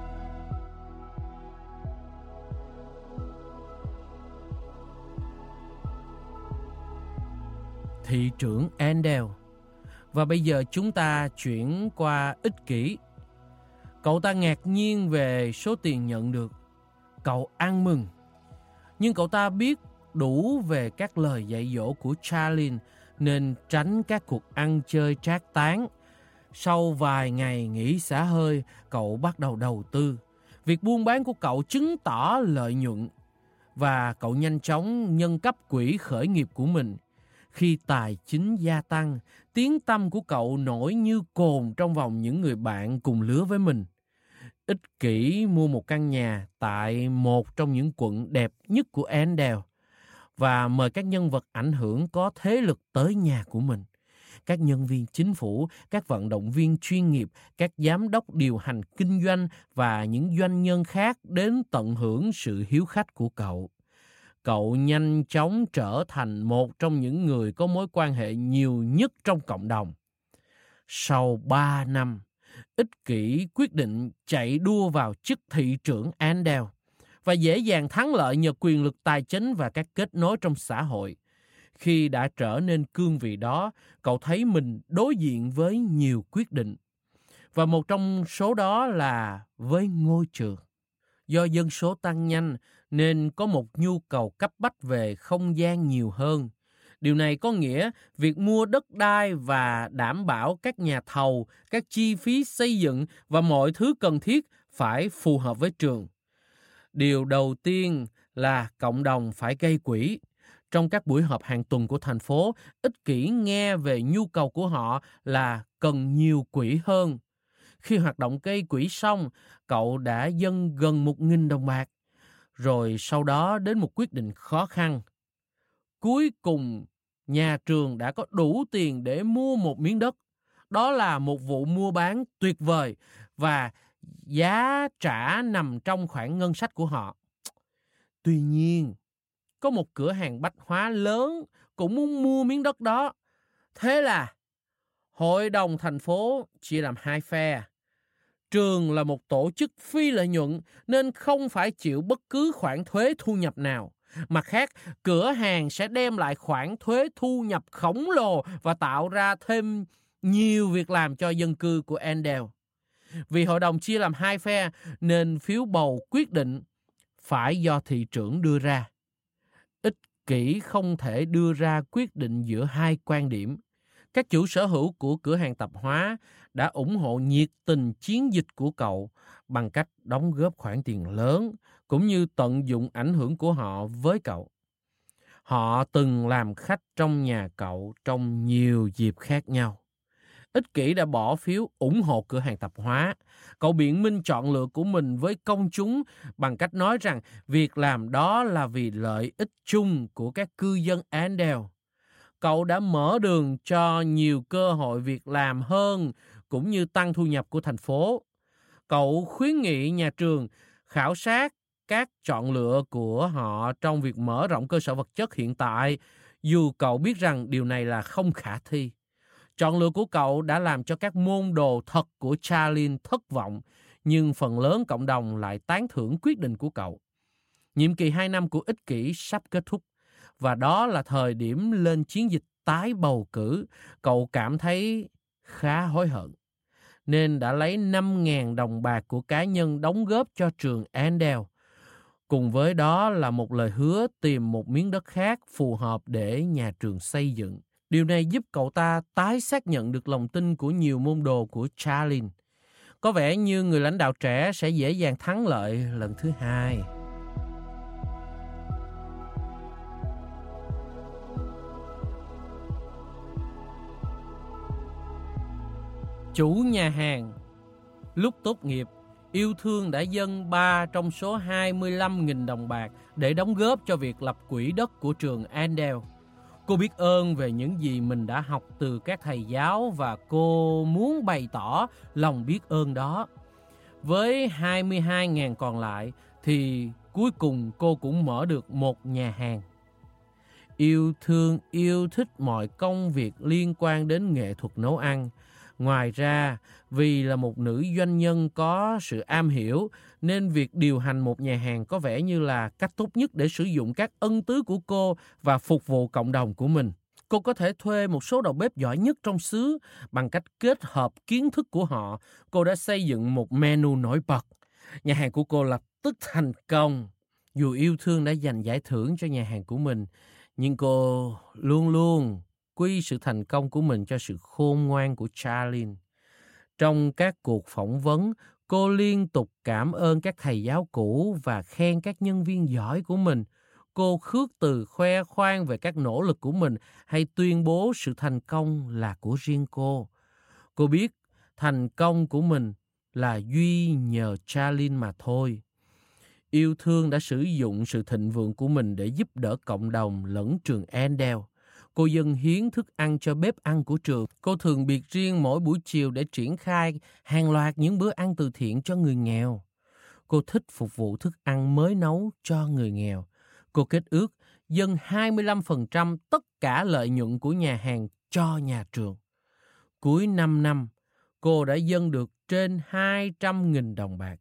Thị trưởng Endel. Và bây giờ chúng ta chuyển qua ích kỷ. Cậu ta ngạc nhiên về số tiền nhận được. Cậu ăn mừng. Nhưng cậu ta biết đủ về các lời dạy dỗ của Charlene nên tránh các cuộc ăn chơi trác táng. Sau vài ngày nghỉ xả hơi, cậu bắt đầu đầu tư. Việc buôn bán của cậu chứng tỏ lợi nhuận, và cậu nhanh chóng nhân cấp quỹ khởi nghiệp của mình. Khi tài chính gia tăng, tiếng tăm của cậu nổi như cồn trong vòng những người bạn cùng lứa với mình. Ích kỷ mua một căn nhà tại một trong những quận đẹp nhất của Endel và mời các nhân vật ảnh hưởng có thế lực tới nhà của mình. Các nhân viên chính phủ, các vận động viên chuyên nghiệp, các giám đốc điều hành kinh doanh và những doanh nhân khác đến tận hưởng sự hiếu khách của cậu. Cậu nhanh chóng trở thành một trong những người có mối quan hệ nhiều nhất trong cộng đồng. Sau ba năm, ích kỷ quyết định chạy đua vào chức thị trưởng Endel và dễ dàng thắng lợi nhờ quyền lực tài chính và các kết nối trong xã hội. Khi đã trở nên cương vị đó, cậu thấy mình đối diện với nhiều quyết định. Và một trong số đó là với ngôi trường. Do dân số tăng nhanh nên có một nhu cầu cấp bách về không gian nhiều hơn. Điều này có nghĩa việc mua đất đai và đảm bảo các nhà thầu, các chi phí xây dựng và mọi thứ cần thiết phải phù hợp với trường. Điều đầu tiên là cộng đồng phải gây quỹ. Trong các buổi họp hàng tuần của thành phố, ích kỷ nghe về nhu cầu của họ là cần nhiều quỹ hơn. Khi hoạt động gây quỹ xong, cậu đã dâng gần một nghìn đồng bạc. Rồi sau đó đến một quyết định khó khăn. Cuối cùng, nhà trường đã có đủ tiền để mua một miếng đất. Đó là một vụ mua bán tuyệt vời và giá trả nằm trong khoản ngân sách của họ. Tuy nhiên, có một cửa hàng bách hóa lớn cũng muốn mua miếng đất đó. Thế là hội đồng thành phố chia làm hai phe. Trường là một tổ chức phi lợi nhuận nên không phải chịu bất cứ khoản thuế thu nhập nào. Mặt khác, cửa hàng sẽ đem lại khoản thuế thu nhập khổng lồ và tạo ra thêm nhiều việc làm cho dân cư của Andale. Vì hội đồng chia làm hai phe nên phiếu bầu quyết định phải do thị trưởng đưa ra. Ích kỷ không thể đưa ra quyết định giữa hai quan điểm. Các chủ sở hữu của cửa hàng tạp hóa đã ủng hộ nhiệt tình chiến dịch của cậu bằng cách đóng góp khoản tiền lớn cũng như tận dụng ảnh hưởng của họ với cậu. Họ từng làm khách trong nhà cậu trong nhiều dịp khác nhau. Ích kỷ đã bỏ phiếu ủng hộ cửa hàng tạp hóa. Cậu biện minh chọn lựa của mình với công chúng bằng cách nói rằng việc làm đó là vì lợi ích chung của các cư dân Andale. Cậu đã mở đường cho nhiều cơ hội việc làm hơn cũng như tăng thu nhập của thành phố. Cậu khuyến nghị nhà trường khảo sát các chọn lựa của họ trong việc mở rộng cơ sở vật chất hiện tại, dù cậu biết rằng điều này là không khả thi. Chọn lựa của cậu đã làm cho các môn đồ thật của Charlie thất vọng, nhưng phần lớn cộng đồng lại tán thưởng quyết định của cậu. Nhiệm kỳ hai năm của ích kỷ sắp kết thúc, và đó là thời điểm lên chiến dịch tái bầu cử. Cậu cảm thấy khá hối hận, nên đã lấy năm nghìn đồng bạc của cá nhân đóng góp cho trường Andale. Cùng với đó là một lời hứa tìm một miếng đất khác phù hợp để nhà trường xây dựng. Điều này giúp cậu ta tái xác nhận được lòng tin của nhiều môn đồ của Charlie. Có vẻ như người lãnh đạo trẻ sẽ dễ dàng thắng lợi lần thứ hai. Chủ nhà hàng. Lúc tốt nghiệp, Yêu Thương đã dâng ba trong số hai mươi lăm nghìn đồng bạc để đóng góp cho việc lập quỹ đất của trường Andale. Cô biết ơn về những gì mình đã học từ các thầy giáo và cô muốn bày tỏ lòng biết ơn đó. Với hai mươi hai nghìn còn lại thì cuối cùng cô cũng mở được một nhà hàng. Yêu Thương yêu thích mọi công việc liên quan đến nghệ thuật nấu ăn. Ngoài ra, vì là một nữ doanh nhân có sự am hiểu, nên việc điều hành một nhà hàng có vẻ như là cách tốt nhất để sử dụng các ân tứ của cô và phục vụ cộng đồng của mình. Cô có thể thuê một số đầu bếp giỏi nhất trong xứ. Bằng cách kết hợp kiến thức của họ, cô đã xây dựng một menu nổi bật. Nhà hàng của cô lập tức thành công. Dù Yêu Thương đã giành giải thưởng cho nhà hàng của mình, nhưng cô luôn luôn quy sự thành công của mình cho sự khôn ngoan của Charlie. Trong các cuộc phỏng vấn, cô liên tục cảm ơn các thầy giáo cũ và khen các nhân viên giỏi của mình. Cô khước từ khoe khoang về các nỗ lực của mình hay tuyên bố sự thành công là của riêng cô. Cô biết thành công của mình là duy nhờ Charlie mà thôi. Yêu Thương đã sử dụng sự thịnh vượng của mình để giúp đỡ cộng đồng lẫn trường Andale. Cô dâng hiến thức ăn cho bếp ăn của trường. Cô thường biệt riêng mỗi buổi chiều để triển khai hàng loạt những bữa ăn từ thiện cho người nghèo. Cô thích phục vụ thức ăn mới nấu cho người nghèo. Cô kết ước dâng hai mươi lăm phần trăm tất cả lợi nhuận của nhà hàng cho nhà trường. Cuối năm năm, cô đã dâng được trên hai trăm nghìn đồng bạc.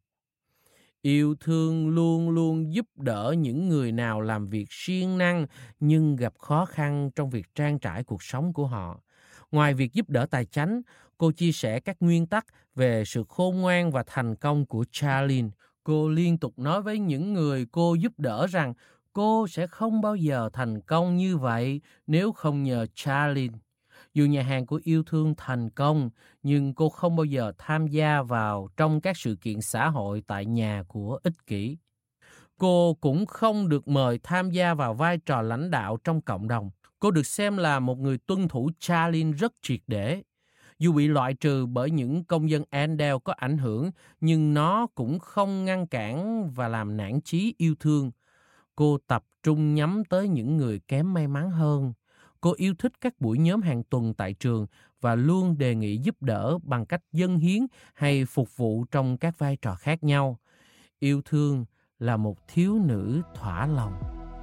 Yêu Thương luôn luôn giúp đỡ những người nào làm việc siêng năng nhưng gặp khó khăn trong việc trang trải cuộc sống của họ. Ngoài việc giúp đỡ tài chánh, cô chia sẻ các nguyên tắc về sự khôn ngoan và thành công của Charlie. Cô liên tục nói với những người cô giúp đỡ rằng cô sẽ không bao giờ thành công như vậy nếu không nhờ Charlie. Dù nhà hàng của Yêu Thương thành công, nhưng cô không bao giờ tham gia vào trong các sự kiện xã hội tại nhà của ích kỷ. Cô cũng không được mời tham gia vào vai trò lãnh đạo trong cộng đồng. Cô được xem là một người tuân thủ Charlene rất triệt để. Dù bị loại trừ bởi những công dân Andel có ảnh hưởng, nhưng nó cũng không ngăn cản và làm nản chí yêu thương. Cô tập trung nhắm tới những người kém may mắn hơn. Cô yêu thích các buổi nhóm hàng tuần tại trường và luôn đề nghị giúp đỡ bằng cách dâng hiến hay phục vụ trong các vai trò khác nhau. Yêu thương là một thiếu nữ thỏa lòng.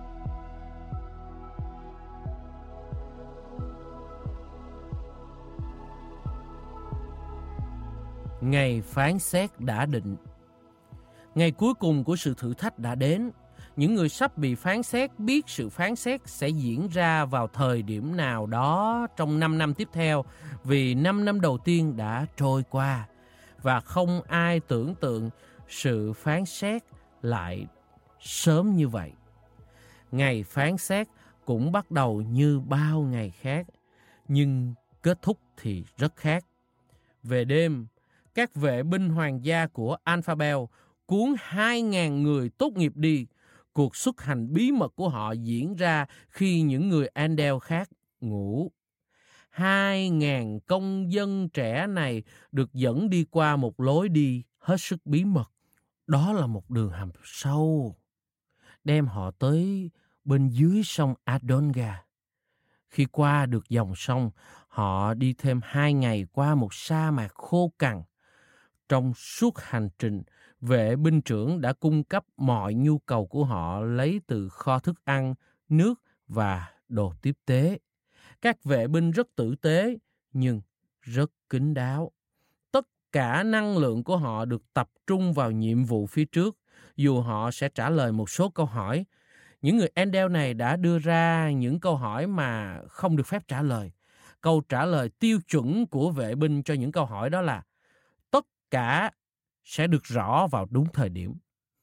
Ngày phán xét đã định. Ngày cuối cùng của sự thử thách đã đến. Những người sắp bị phán xét biết sự phán xét sẽ diễn ra vào thời điểm nào đó trong năm năm tiếp theo, vì năm năm đầu tiên đã trôi qua. Và không ai tưởng tượng sự phán xét lại sớm như vậy. Ngày phán xét cũng bắt đầu như bao ngày khác, nhưng kết thúc thì rất khác. Về đêm, các vệ binh hoàng gia của Alphabet cuốn hai nghìn người tốt nghiệp đi. Cuộc xuất hành bí mật của họ diễn ra khi những người Andel khác ngủ. Hai nghìn công dân trẻ này được dẫn đi qua một lối đi hết sức bí mật. Đó là một đường hầm sâu, đem họ tới bên dưới sông Adonga. Khi qua được dòng sông, họ đi thêm hai ngày qua một sa mạc khô cằn. Trong suốt hành trình, vệ binh trưởng đã cung cấp mọi nhu cầu của họ lấy từ kho thức ăn, nước và đồ tiếp tế. Các vệ binh rất tử tế, nhưng rất kín đáo. Tất cả năng lượng của họ được tập trung vào nhiệm vụ phía trước, dù họ sẽ trả lời một số câu hỏi. Những người Andel này đã đưa ra những câu hỏi mà không được phép trả lời. Câu trả lời tiêu chuẩn của vệ binh cho những câu hỏi đó là tất cả sẽ được rõ vào đúng thời điểm.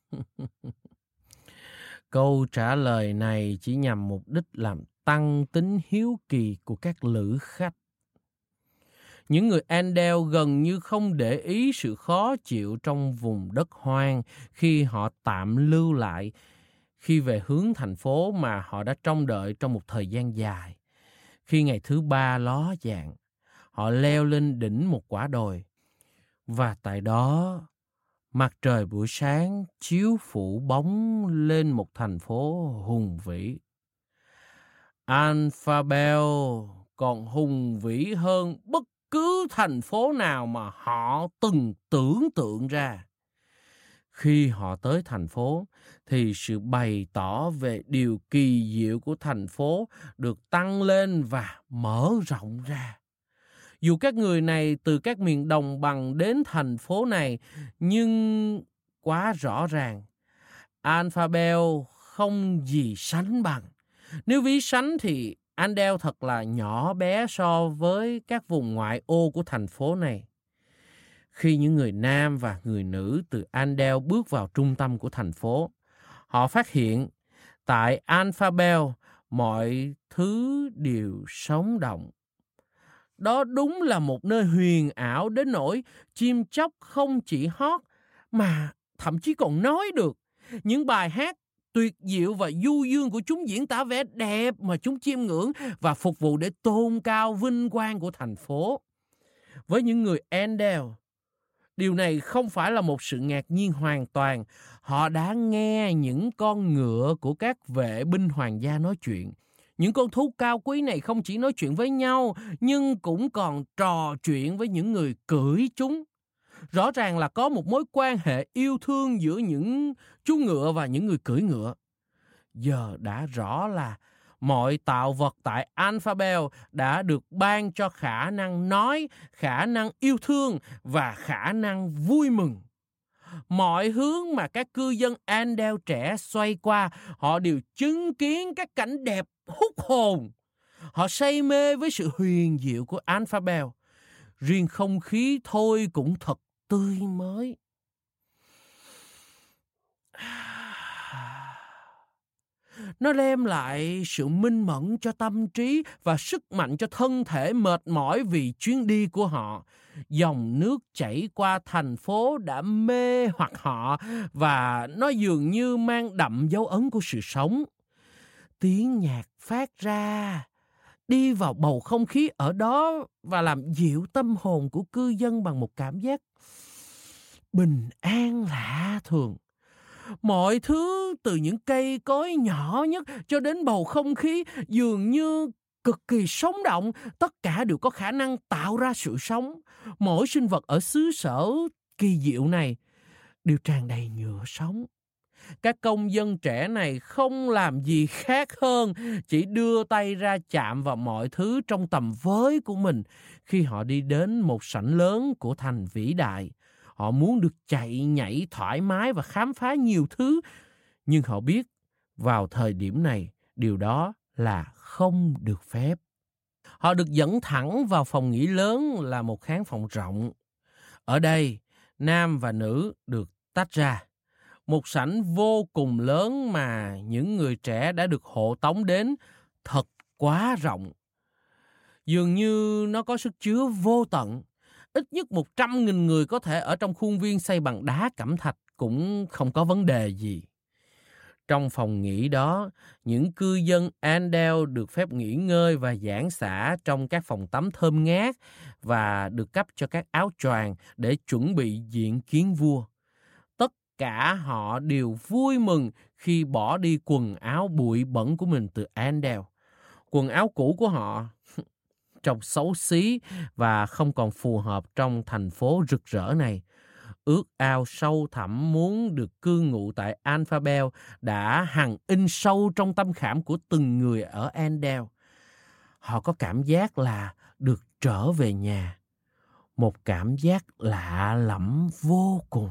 Câu trả lời này chỉ nhằm mục đích làm tăng tính hiếu kỳ của các lữ khách. Những người Andel gần như không để ý sự khó chịu trong vùng đất hoang khi họ tạm lưu lại, khi về hướng thành phố mà họ đã trông đợi trong một thời gian dài. Khi ngày thứ ba ló dạng, họ leo lên đỉnh một quả đồi. Và tại đó, mặt trời buổi sáng chiếu phủ bóng lên một thành phố hùng vĩ. Alphabet còn hùng vĩ hơn bất cứ thành phố nào mà họ từng tưởng tượng ra. Khi họ tới thành phố, thì sự bày tỏ về điều kỳ diệu của thành phố được tăng lên và mở rộng ra. Dù các người này từ các miền đồng bằng đến thành phố này, nhưng quá rõ ràng, Alphabet không gì sánh bằng. Nếu ví sánh thì Andel thật là nhỏ bé so với các vùng ngoại ô của thành phố này. Khi những người nam và người nữ từ Andel bước vào trung tâm của thành phố, họ phát hiện tại Alphabet mọi thứ đều sống động. Đó đúng là một nơi huyền ảo đến nỗi chim chóc không chỉ hót mà thậm chí còn nói được. Những bài hát tuyệt diệu và du dương của chúng diễn tả vẻ đẹp mà chúng chiêm ngưỡng và phục vụ để tôn cao vinh quang của thành phố. Với những người Andel, điều này không phải là một sự ngạc nhiên hoàn toàn. Họ đã nghe những con ngựa của các vệ binh hoàng gia nói chuyện. Những con thú cao quý này không chỉ nói chuyện với nhau, nhưng cũng còn trò chuyện với những người cưỡi chúng. Rõ ràng là có một mối quan hệ yêu thương giữa những chú ngựa và những người cưỡi ngựa. Giờ đã rõ là mọi tạo vật tại Alphabet đã được ban cho khả năng nói, khả năng yêu thương và khả năng vui mừng. Mọi hướng mà các cư dân Andel trẻ xoay qua, họ đều chứng kiến các cảnh đẹp hút hồn. Họ say mê với sự huyền diệu của Alphabet. Riêng không khí thôi cũng thật tươi mới. Nó đem lại sự minh mẫn cho tâm trí và sức mạnh cho thân thể mệt mỏi vì chuyến đi của họ. Dòng nước chảy qua thành phố đã mê hoặc họ và nó dường như mang đậm dấu ấn của sự sống. Tiếng nhạc phát ra, đi vào bầu không khí ở đó và làm dịu tâm hồn của cư dân bằng một cảm giác bình an lạ thường. Mọi thứ từ những cây cối nhỏ nhất cho đến bầu không khí dường như cực kỳ sống động, tất cả đều có khả năng tạo ra sự sống. Mỗi sinh vật ở xứ sở kỳ diệu này đều tràn đầy nhựa sống. Các công dân trẻ này không làm gì khác hơn chỉ đưa tay ra chạm vào mọi thứ trong tầm với của mình khi họ đi đến một sảnh lớn của thành vĩ đại. Họ muốn được chạy nhảy thoải mái và khám phá nhiều thứ, nhưng họ biết vào thời điểm này điều đó là không được phép. Họ được dẫn thẳng vào phòng nghỉ lớn là một khán phòng rộng. Ở đây, nam và nữ được tách ra. Một sảnh vô cùng lớn mà những người trẻ đã được hộ tống đến thật quá rộng. Dường như nó có sức chứa vô tận. Ít nhất một trăm nghìn người có thể ở trong khuôn viên xây bằng đá cẩm thạch cũng không có vấn đề gì. Trong phòng nghỉ đó, những cư dân Andel được phép nghỉ ngơi và giãn xả trong các phòng tắm thơm ngát và được cấp cho các áo choàng để chuẩn bị diện kiến vua. Tất cả họ đều vui mừng khi bỏ đi quần áo bụi bẩn của mình từ Andel. Quần áo cũ của họ trông xấu xí và không còn phù hợp trong thành phố rực rỡ này. Ước ao sâu thẳm muốn được cư ngụ tại Alphabet đã hằn in sâu trong tâm khảm của từng người ở Andel. Họ có cảm giác là được trở về nhà. Một cảm giác lạ lẫm vô cùng.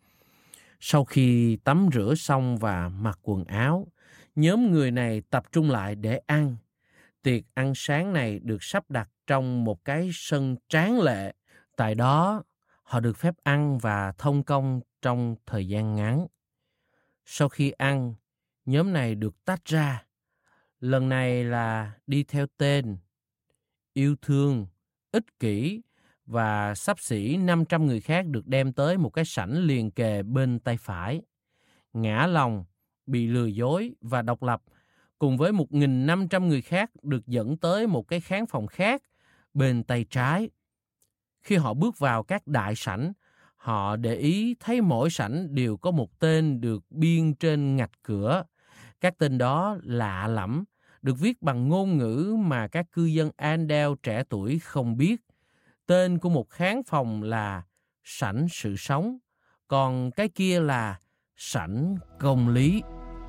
Sau khi tắm rửa xong và mặc quần áo, nhóm người này tập trung lại để ăn. Tiệc ăn sáng này được sắp đặt trong một cái sân tráng lệ. Tại đó, họ được phép ăn và thông công trong thời gian ngắn. Sau khi ăn, nhóm này được tách ra. Lần này là đi theo tên, yêu thương, ích kỷ và xấp xỉ năm trăm người khác được đem tới một cái sảnh liền kề bên tay phải. Ngã lòng, bị lừa dối và độc lập cùng với một nghìn năm trăm người khác được dẫn tới một cái khán phòng khác bên tay trái. Khi họ bước vào các đại sảnh, họ để ý thấy mỗi sảnh đều có một tên được biên trên ngạch cửa. Các tên đó lạ lẫm, được viết bằng ngôn ngữ mà các cư dân Andel trẻ tuổi không biết. Tên của một khán phòng là sảnh sự sống, còn cái kia là sảnh công lý.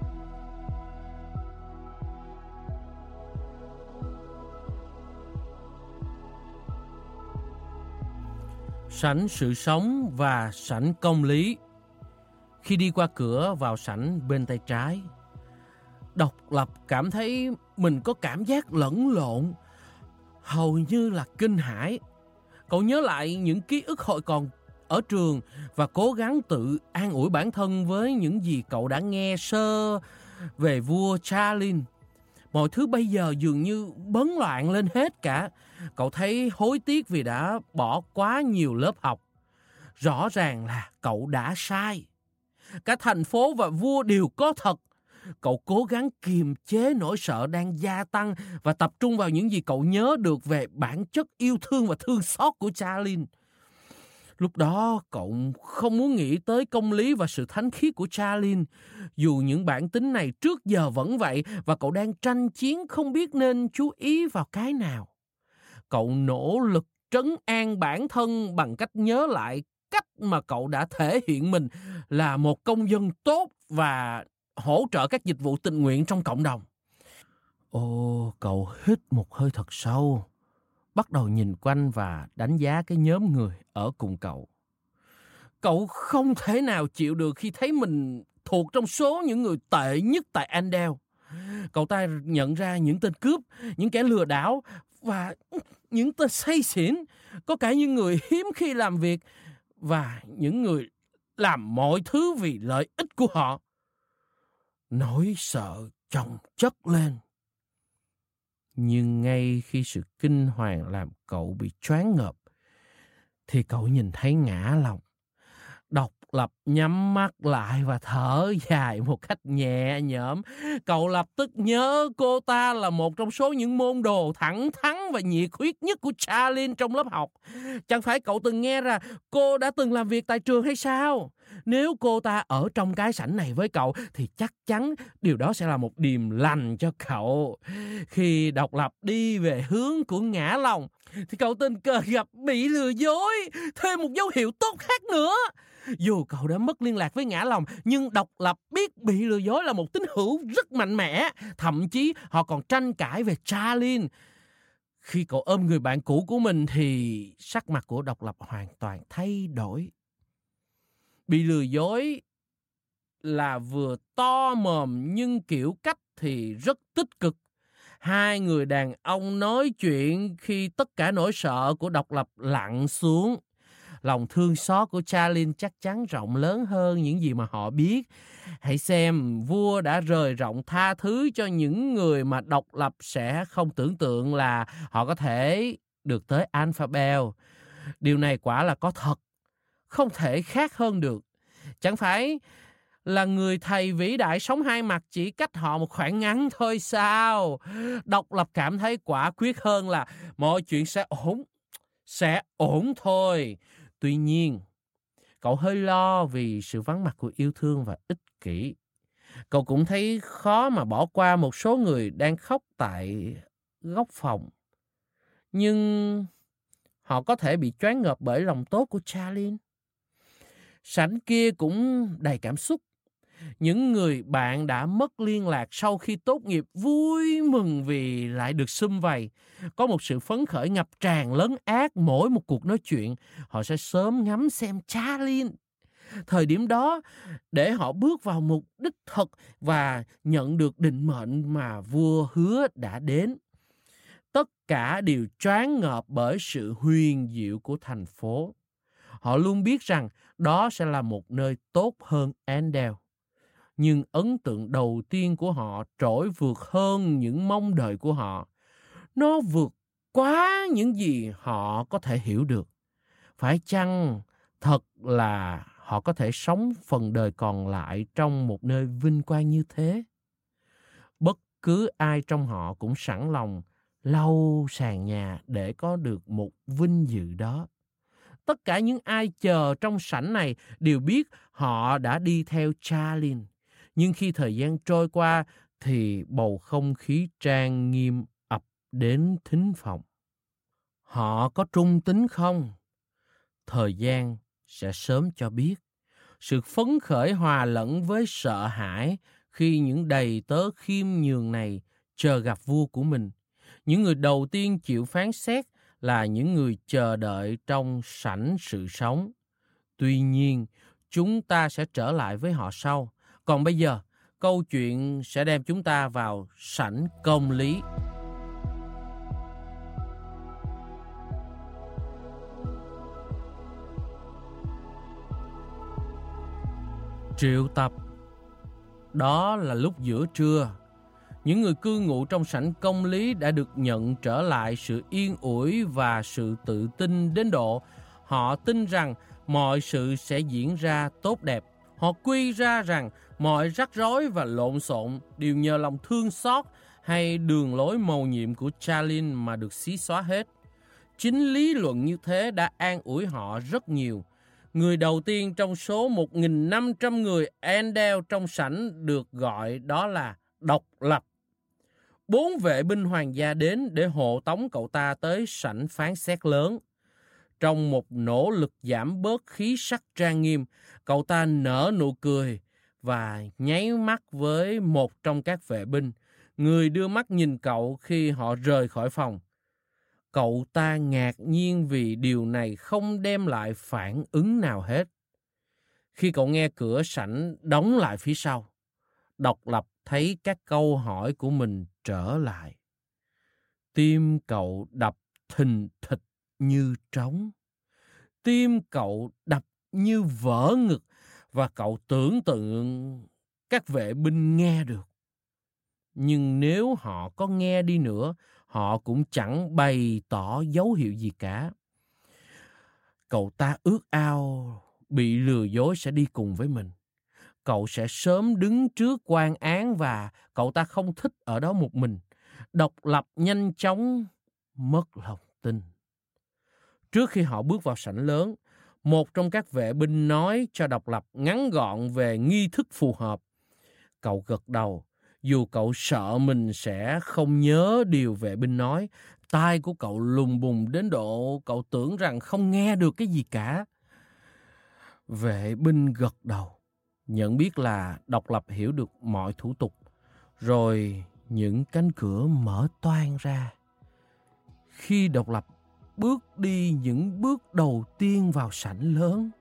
Sảnh sự sống và sảnh công lý. Khi đi qua cửa vào sảnh bên tay trái, độc lập cảm thấy mình có cảm giác lẫn lộn, hầu như là kinh hãi. Cậu nhớ lại những ký ức hồi còn ở trường và cố gắng tự an ủi bản thân với những gì cậu đã nghe sơ về vua Charles. Mọi thứ bây giờ dường như bấn loạn lên hết cả. Cậu thấy hối tiếc vì đã bỏ quá nhiều lớp học. Rõ ràng là cậu đã sai. Cả thành phố và vua đều có thật. Cậu cố gắng kiềm chế nỗi sợ đang gia tăng và tập trung vào những gì cậu nhớ được về bản chất yêu thương và thương xót của Charles. Lúc đó cậu không muốn nghĩ tới công lý và sự thánh khiết của Charles. Dù những bản tính này trước giờ vẫn vậy và cậu đang tranh chiến không biết nên chú ý vào cái nào. Cậu nỗ lực trấn an bản thân bằng cách nhớ lại cách mà cậu đã thể hiện mình là một công dân tốt và hỗ trợ các dịch vụ tình nguyện trong cộng đồng. Ồ, cậu hít một hơi thật sâu, bắt đầu nhìn quanh và đánh giá cái nhóm người ở cùng cậu. Cậu không thể nào chịu được khi thấy mình thuộc trong số những người tệ nhất tại Andel. Cậu ta nhận ra những tên cướp, những kẻ lừa đảo và những tên say xỉn, có cả những người hiếm khi làm việc và những người làm mọi thứ vì lợi ích của họ. Nỗi sợ chồng chất lên. Nhưng ngay khi sự kinh hoàng làm cậu bị choáng ngợp, thì cậu nhìn thấy Ngã Lòng. Độc Lập nhắm mắt lại và thở dài một cách nhẹ nhõm. Cậu lập tức nhớ cô ta là một trong số những môn đồ thẳng thắn và nhiệt huyết nhất của Charlie trong lớp học. Chẳng phải cậu từng nghe ra cô đã từng làm việc tại trường hay sao? Nếu cô ta ở trong cái sảnh này với cậu thì chắc chắn điều đó sẽ là một điềm lành cho cậu. Khi Độc Lập đi về hướng của Ngã Lòng thì cậu tình cờ gặp bị lừa dối, thêm một dấu hiệu tốt khác nữa. Dù cậu đã mất liên lạc với Ngã Lòng, nhưng Độc Lập biết bị lừa dối là một tín hữu rất mạnh mẽ. Thậm chí họ còn tranh cãi về Charlie. Khi cậu ôm người bạn cũ của mình thì sắc mặt của Độc Lập hoàn toàn thay đổi. Bị lừa dối là vừa to mồm nhưng kiểu cách thì rất tích cực. Hai người đàn ông nói chuyện khi tất cả nỗi sợ của Độc Lập lặn xuống. Lòng thương xót của Charlie chắc chắn rộng lớn hơn những gì mà họ biết. Hãy xem, vua đã rời rộng tha thứ cho những người mà Độc Lập sẽ không tưởng tượng là họ có thể được tới Alphabet. Điều này quả là có thật, không thể khác hơn được. Chẳng phải là người thầy vĩ đại sống hai mặt chỉ cách họ một khoảng ngắn thôi sao? Độc Lập cảm thấy quả quyết hơn là mọi chuyện sẽ ổn, sẽ ổn thôi. Tuy nhiên, cậu hơi lo vì sự vắng mặt của yêu thương và ích kỷ. Cậu cũng thấy khó mà bỏ qua một số người đang khóc tại góc phòng. Nhưng họ có thể bị choáng ngợp bởi lòng tốt của Charlie. Sảnh kia cũng đầy cảm xúc. Những người bạn đã mất liên lạc sau khi tốt nghiệp vui mừng vì lại được sum vầy. Có một sự phấn khởi ngập tràn lấn át mỗi một cuộc nói chuyện. Họ sẽ sớm ngắm xem Charlie. Thời điểm đó để họ bước vào mục đích thật và nhận được định mệnh mà vua hứa đã đến. Tất cả đều choáng ngợp bởi sự huyền diệu của thành phố. Họ luôn biết rằng đó sẽ là một nơi tốt hơn Endel. Nhưng ấn tượng đầu tiên của họ trỗi vượt hơn những mong đợi của họ. Nó vượt quá những gì họ có thể hiểu được. Phải chăng thật là họ có thể sống phần đời còn lại trong một nơi vinh quang như thế? Bất cứ ai trong họ cũng sẵn lòng lau sàn nhà để có được một vinh dự đó. Tất cả những ai chờ trong sảnh này đều biết họ đã đi theo Charlie. Nhưng khi thời gian trôi qua thì bầu không khí trang nghiêm ập đến thính phòng. Họ có trung tín không? Thời gian sẽ sớm cho biết. Sự phấn khởi hòa lẫn với sợ hãi khi những đầy tớ khiêm nhường này chờ gặp vua của mình. Những người đầu tiên chịu phán xét là những người chờ đợi trong sảnh sự sống. Tuy nhiên, chúng ta sẽ trở lại với họ sau. Còn bây giờ, câu chuyện sẽ đem chúng ta vào sảnh công lý. Triệu tập. Đó là lúc giữa trưa. Những người cư ngụ trong sảnh công lý đã được nhận trở lại sự yên ủi và sự tự tin đến độ họ tin rằng mọi sự sẽ diễn ra tốt đẹp. Họ quy ra rằng mọi rắc rối và lộn xộn đều nhờ lòng thương xót hay đường lối mầu nhiệm của Charlie mà được xí xóa hết. Chính lý luận như thế đã an ủi họ rất nhiều. Người đầu tiên trong số một nghìn năm trăm người Endel trong sảnh được gọi đó là Độc Lập. Bốn vệ binh hoàng gia đến để hộ tống cậu ta tới sảnh phán xét lớn. Trong một nỗ lực giảm bớt khí sắc trang nghiêm, cậu ta nở nụ cười và nháy mắt với một trong các vệ binh, người đưa mắt nhìn cậu khi họ rời khỏi phòng. Cậu ta ngạc nhiên vì điều này không đem lại phản ứng nào hết. Khi cậu nghe cửa sảnh đóng lại phía sau, Độc Lập thấy các câu hỏi của mình trở lại. Tim cậu đập thình thịch như trống. Tim cậu đập như vỡ ngực và cậu tưởng tượng các vệ binh nghe được. nhưng nếu họ có nghe đi nữa, họ cũng chẳng bày tỏ dấu hiệu gì cả. Cậu ta ước ao bị lừa dối sẽ đi cùng với mình. Cậu sẽ sớm đứng trước quan án và cậu ta không thích ở đó một mình. Độc lập nhanh chóng mất lòng tin. Trước khi họ bước vào sảnh lớn, một trong các vệ binh nói cho Độc lập ngắn gọn về nghi thức phù hợp. Cậu gật đầu, dù cậu sợ mình sẽ không nhớ điều vệ binh nói. Tai của cậu lùng bùng đến độ cậu tưởng rằng không nghe được cái gì cả. Vệ binh gật đầu, nhận biết là Độc lập hiểu được mọi thủ tục. Rồi những cánh cửa mở toang ra. Khi Độc lập bước đi những bước đầu tiên vào sảnh lớn,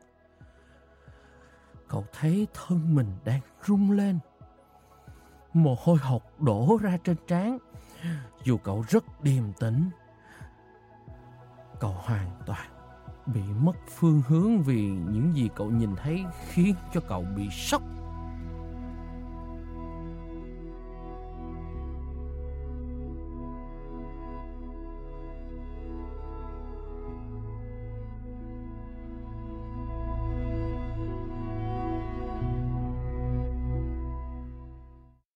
cậu thấy thân mình đang rung lên. Mồ hôi hột đổ ra trên trán. Dù cậu rất điềm tĩnh, cậu hoàn toàn bị mất phương hướng vì những gì cậu nhìn thấy khiến cho cậu bị sốc.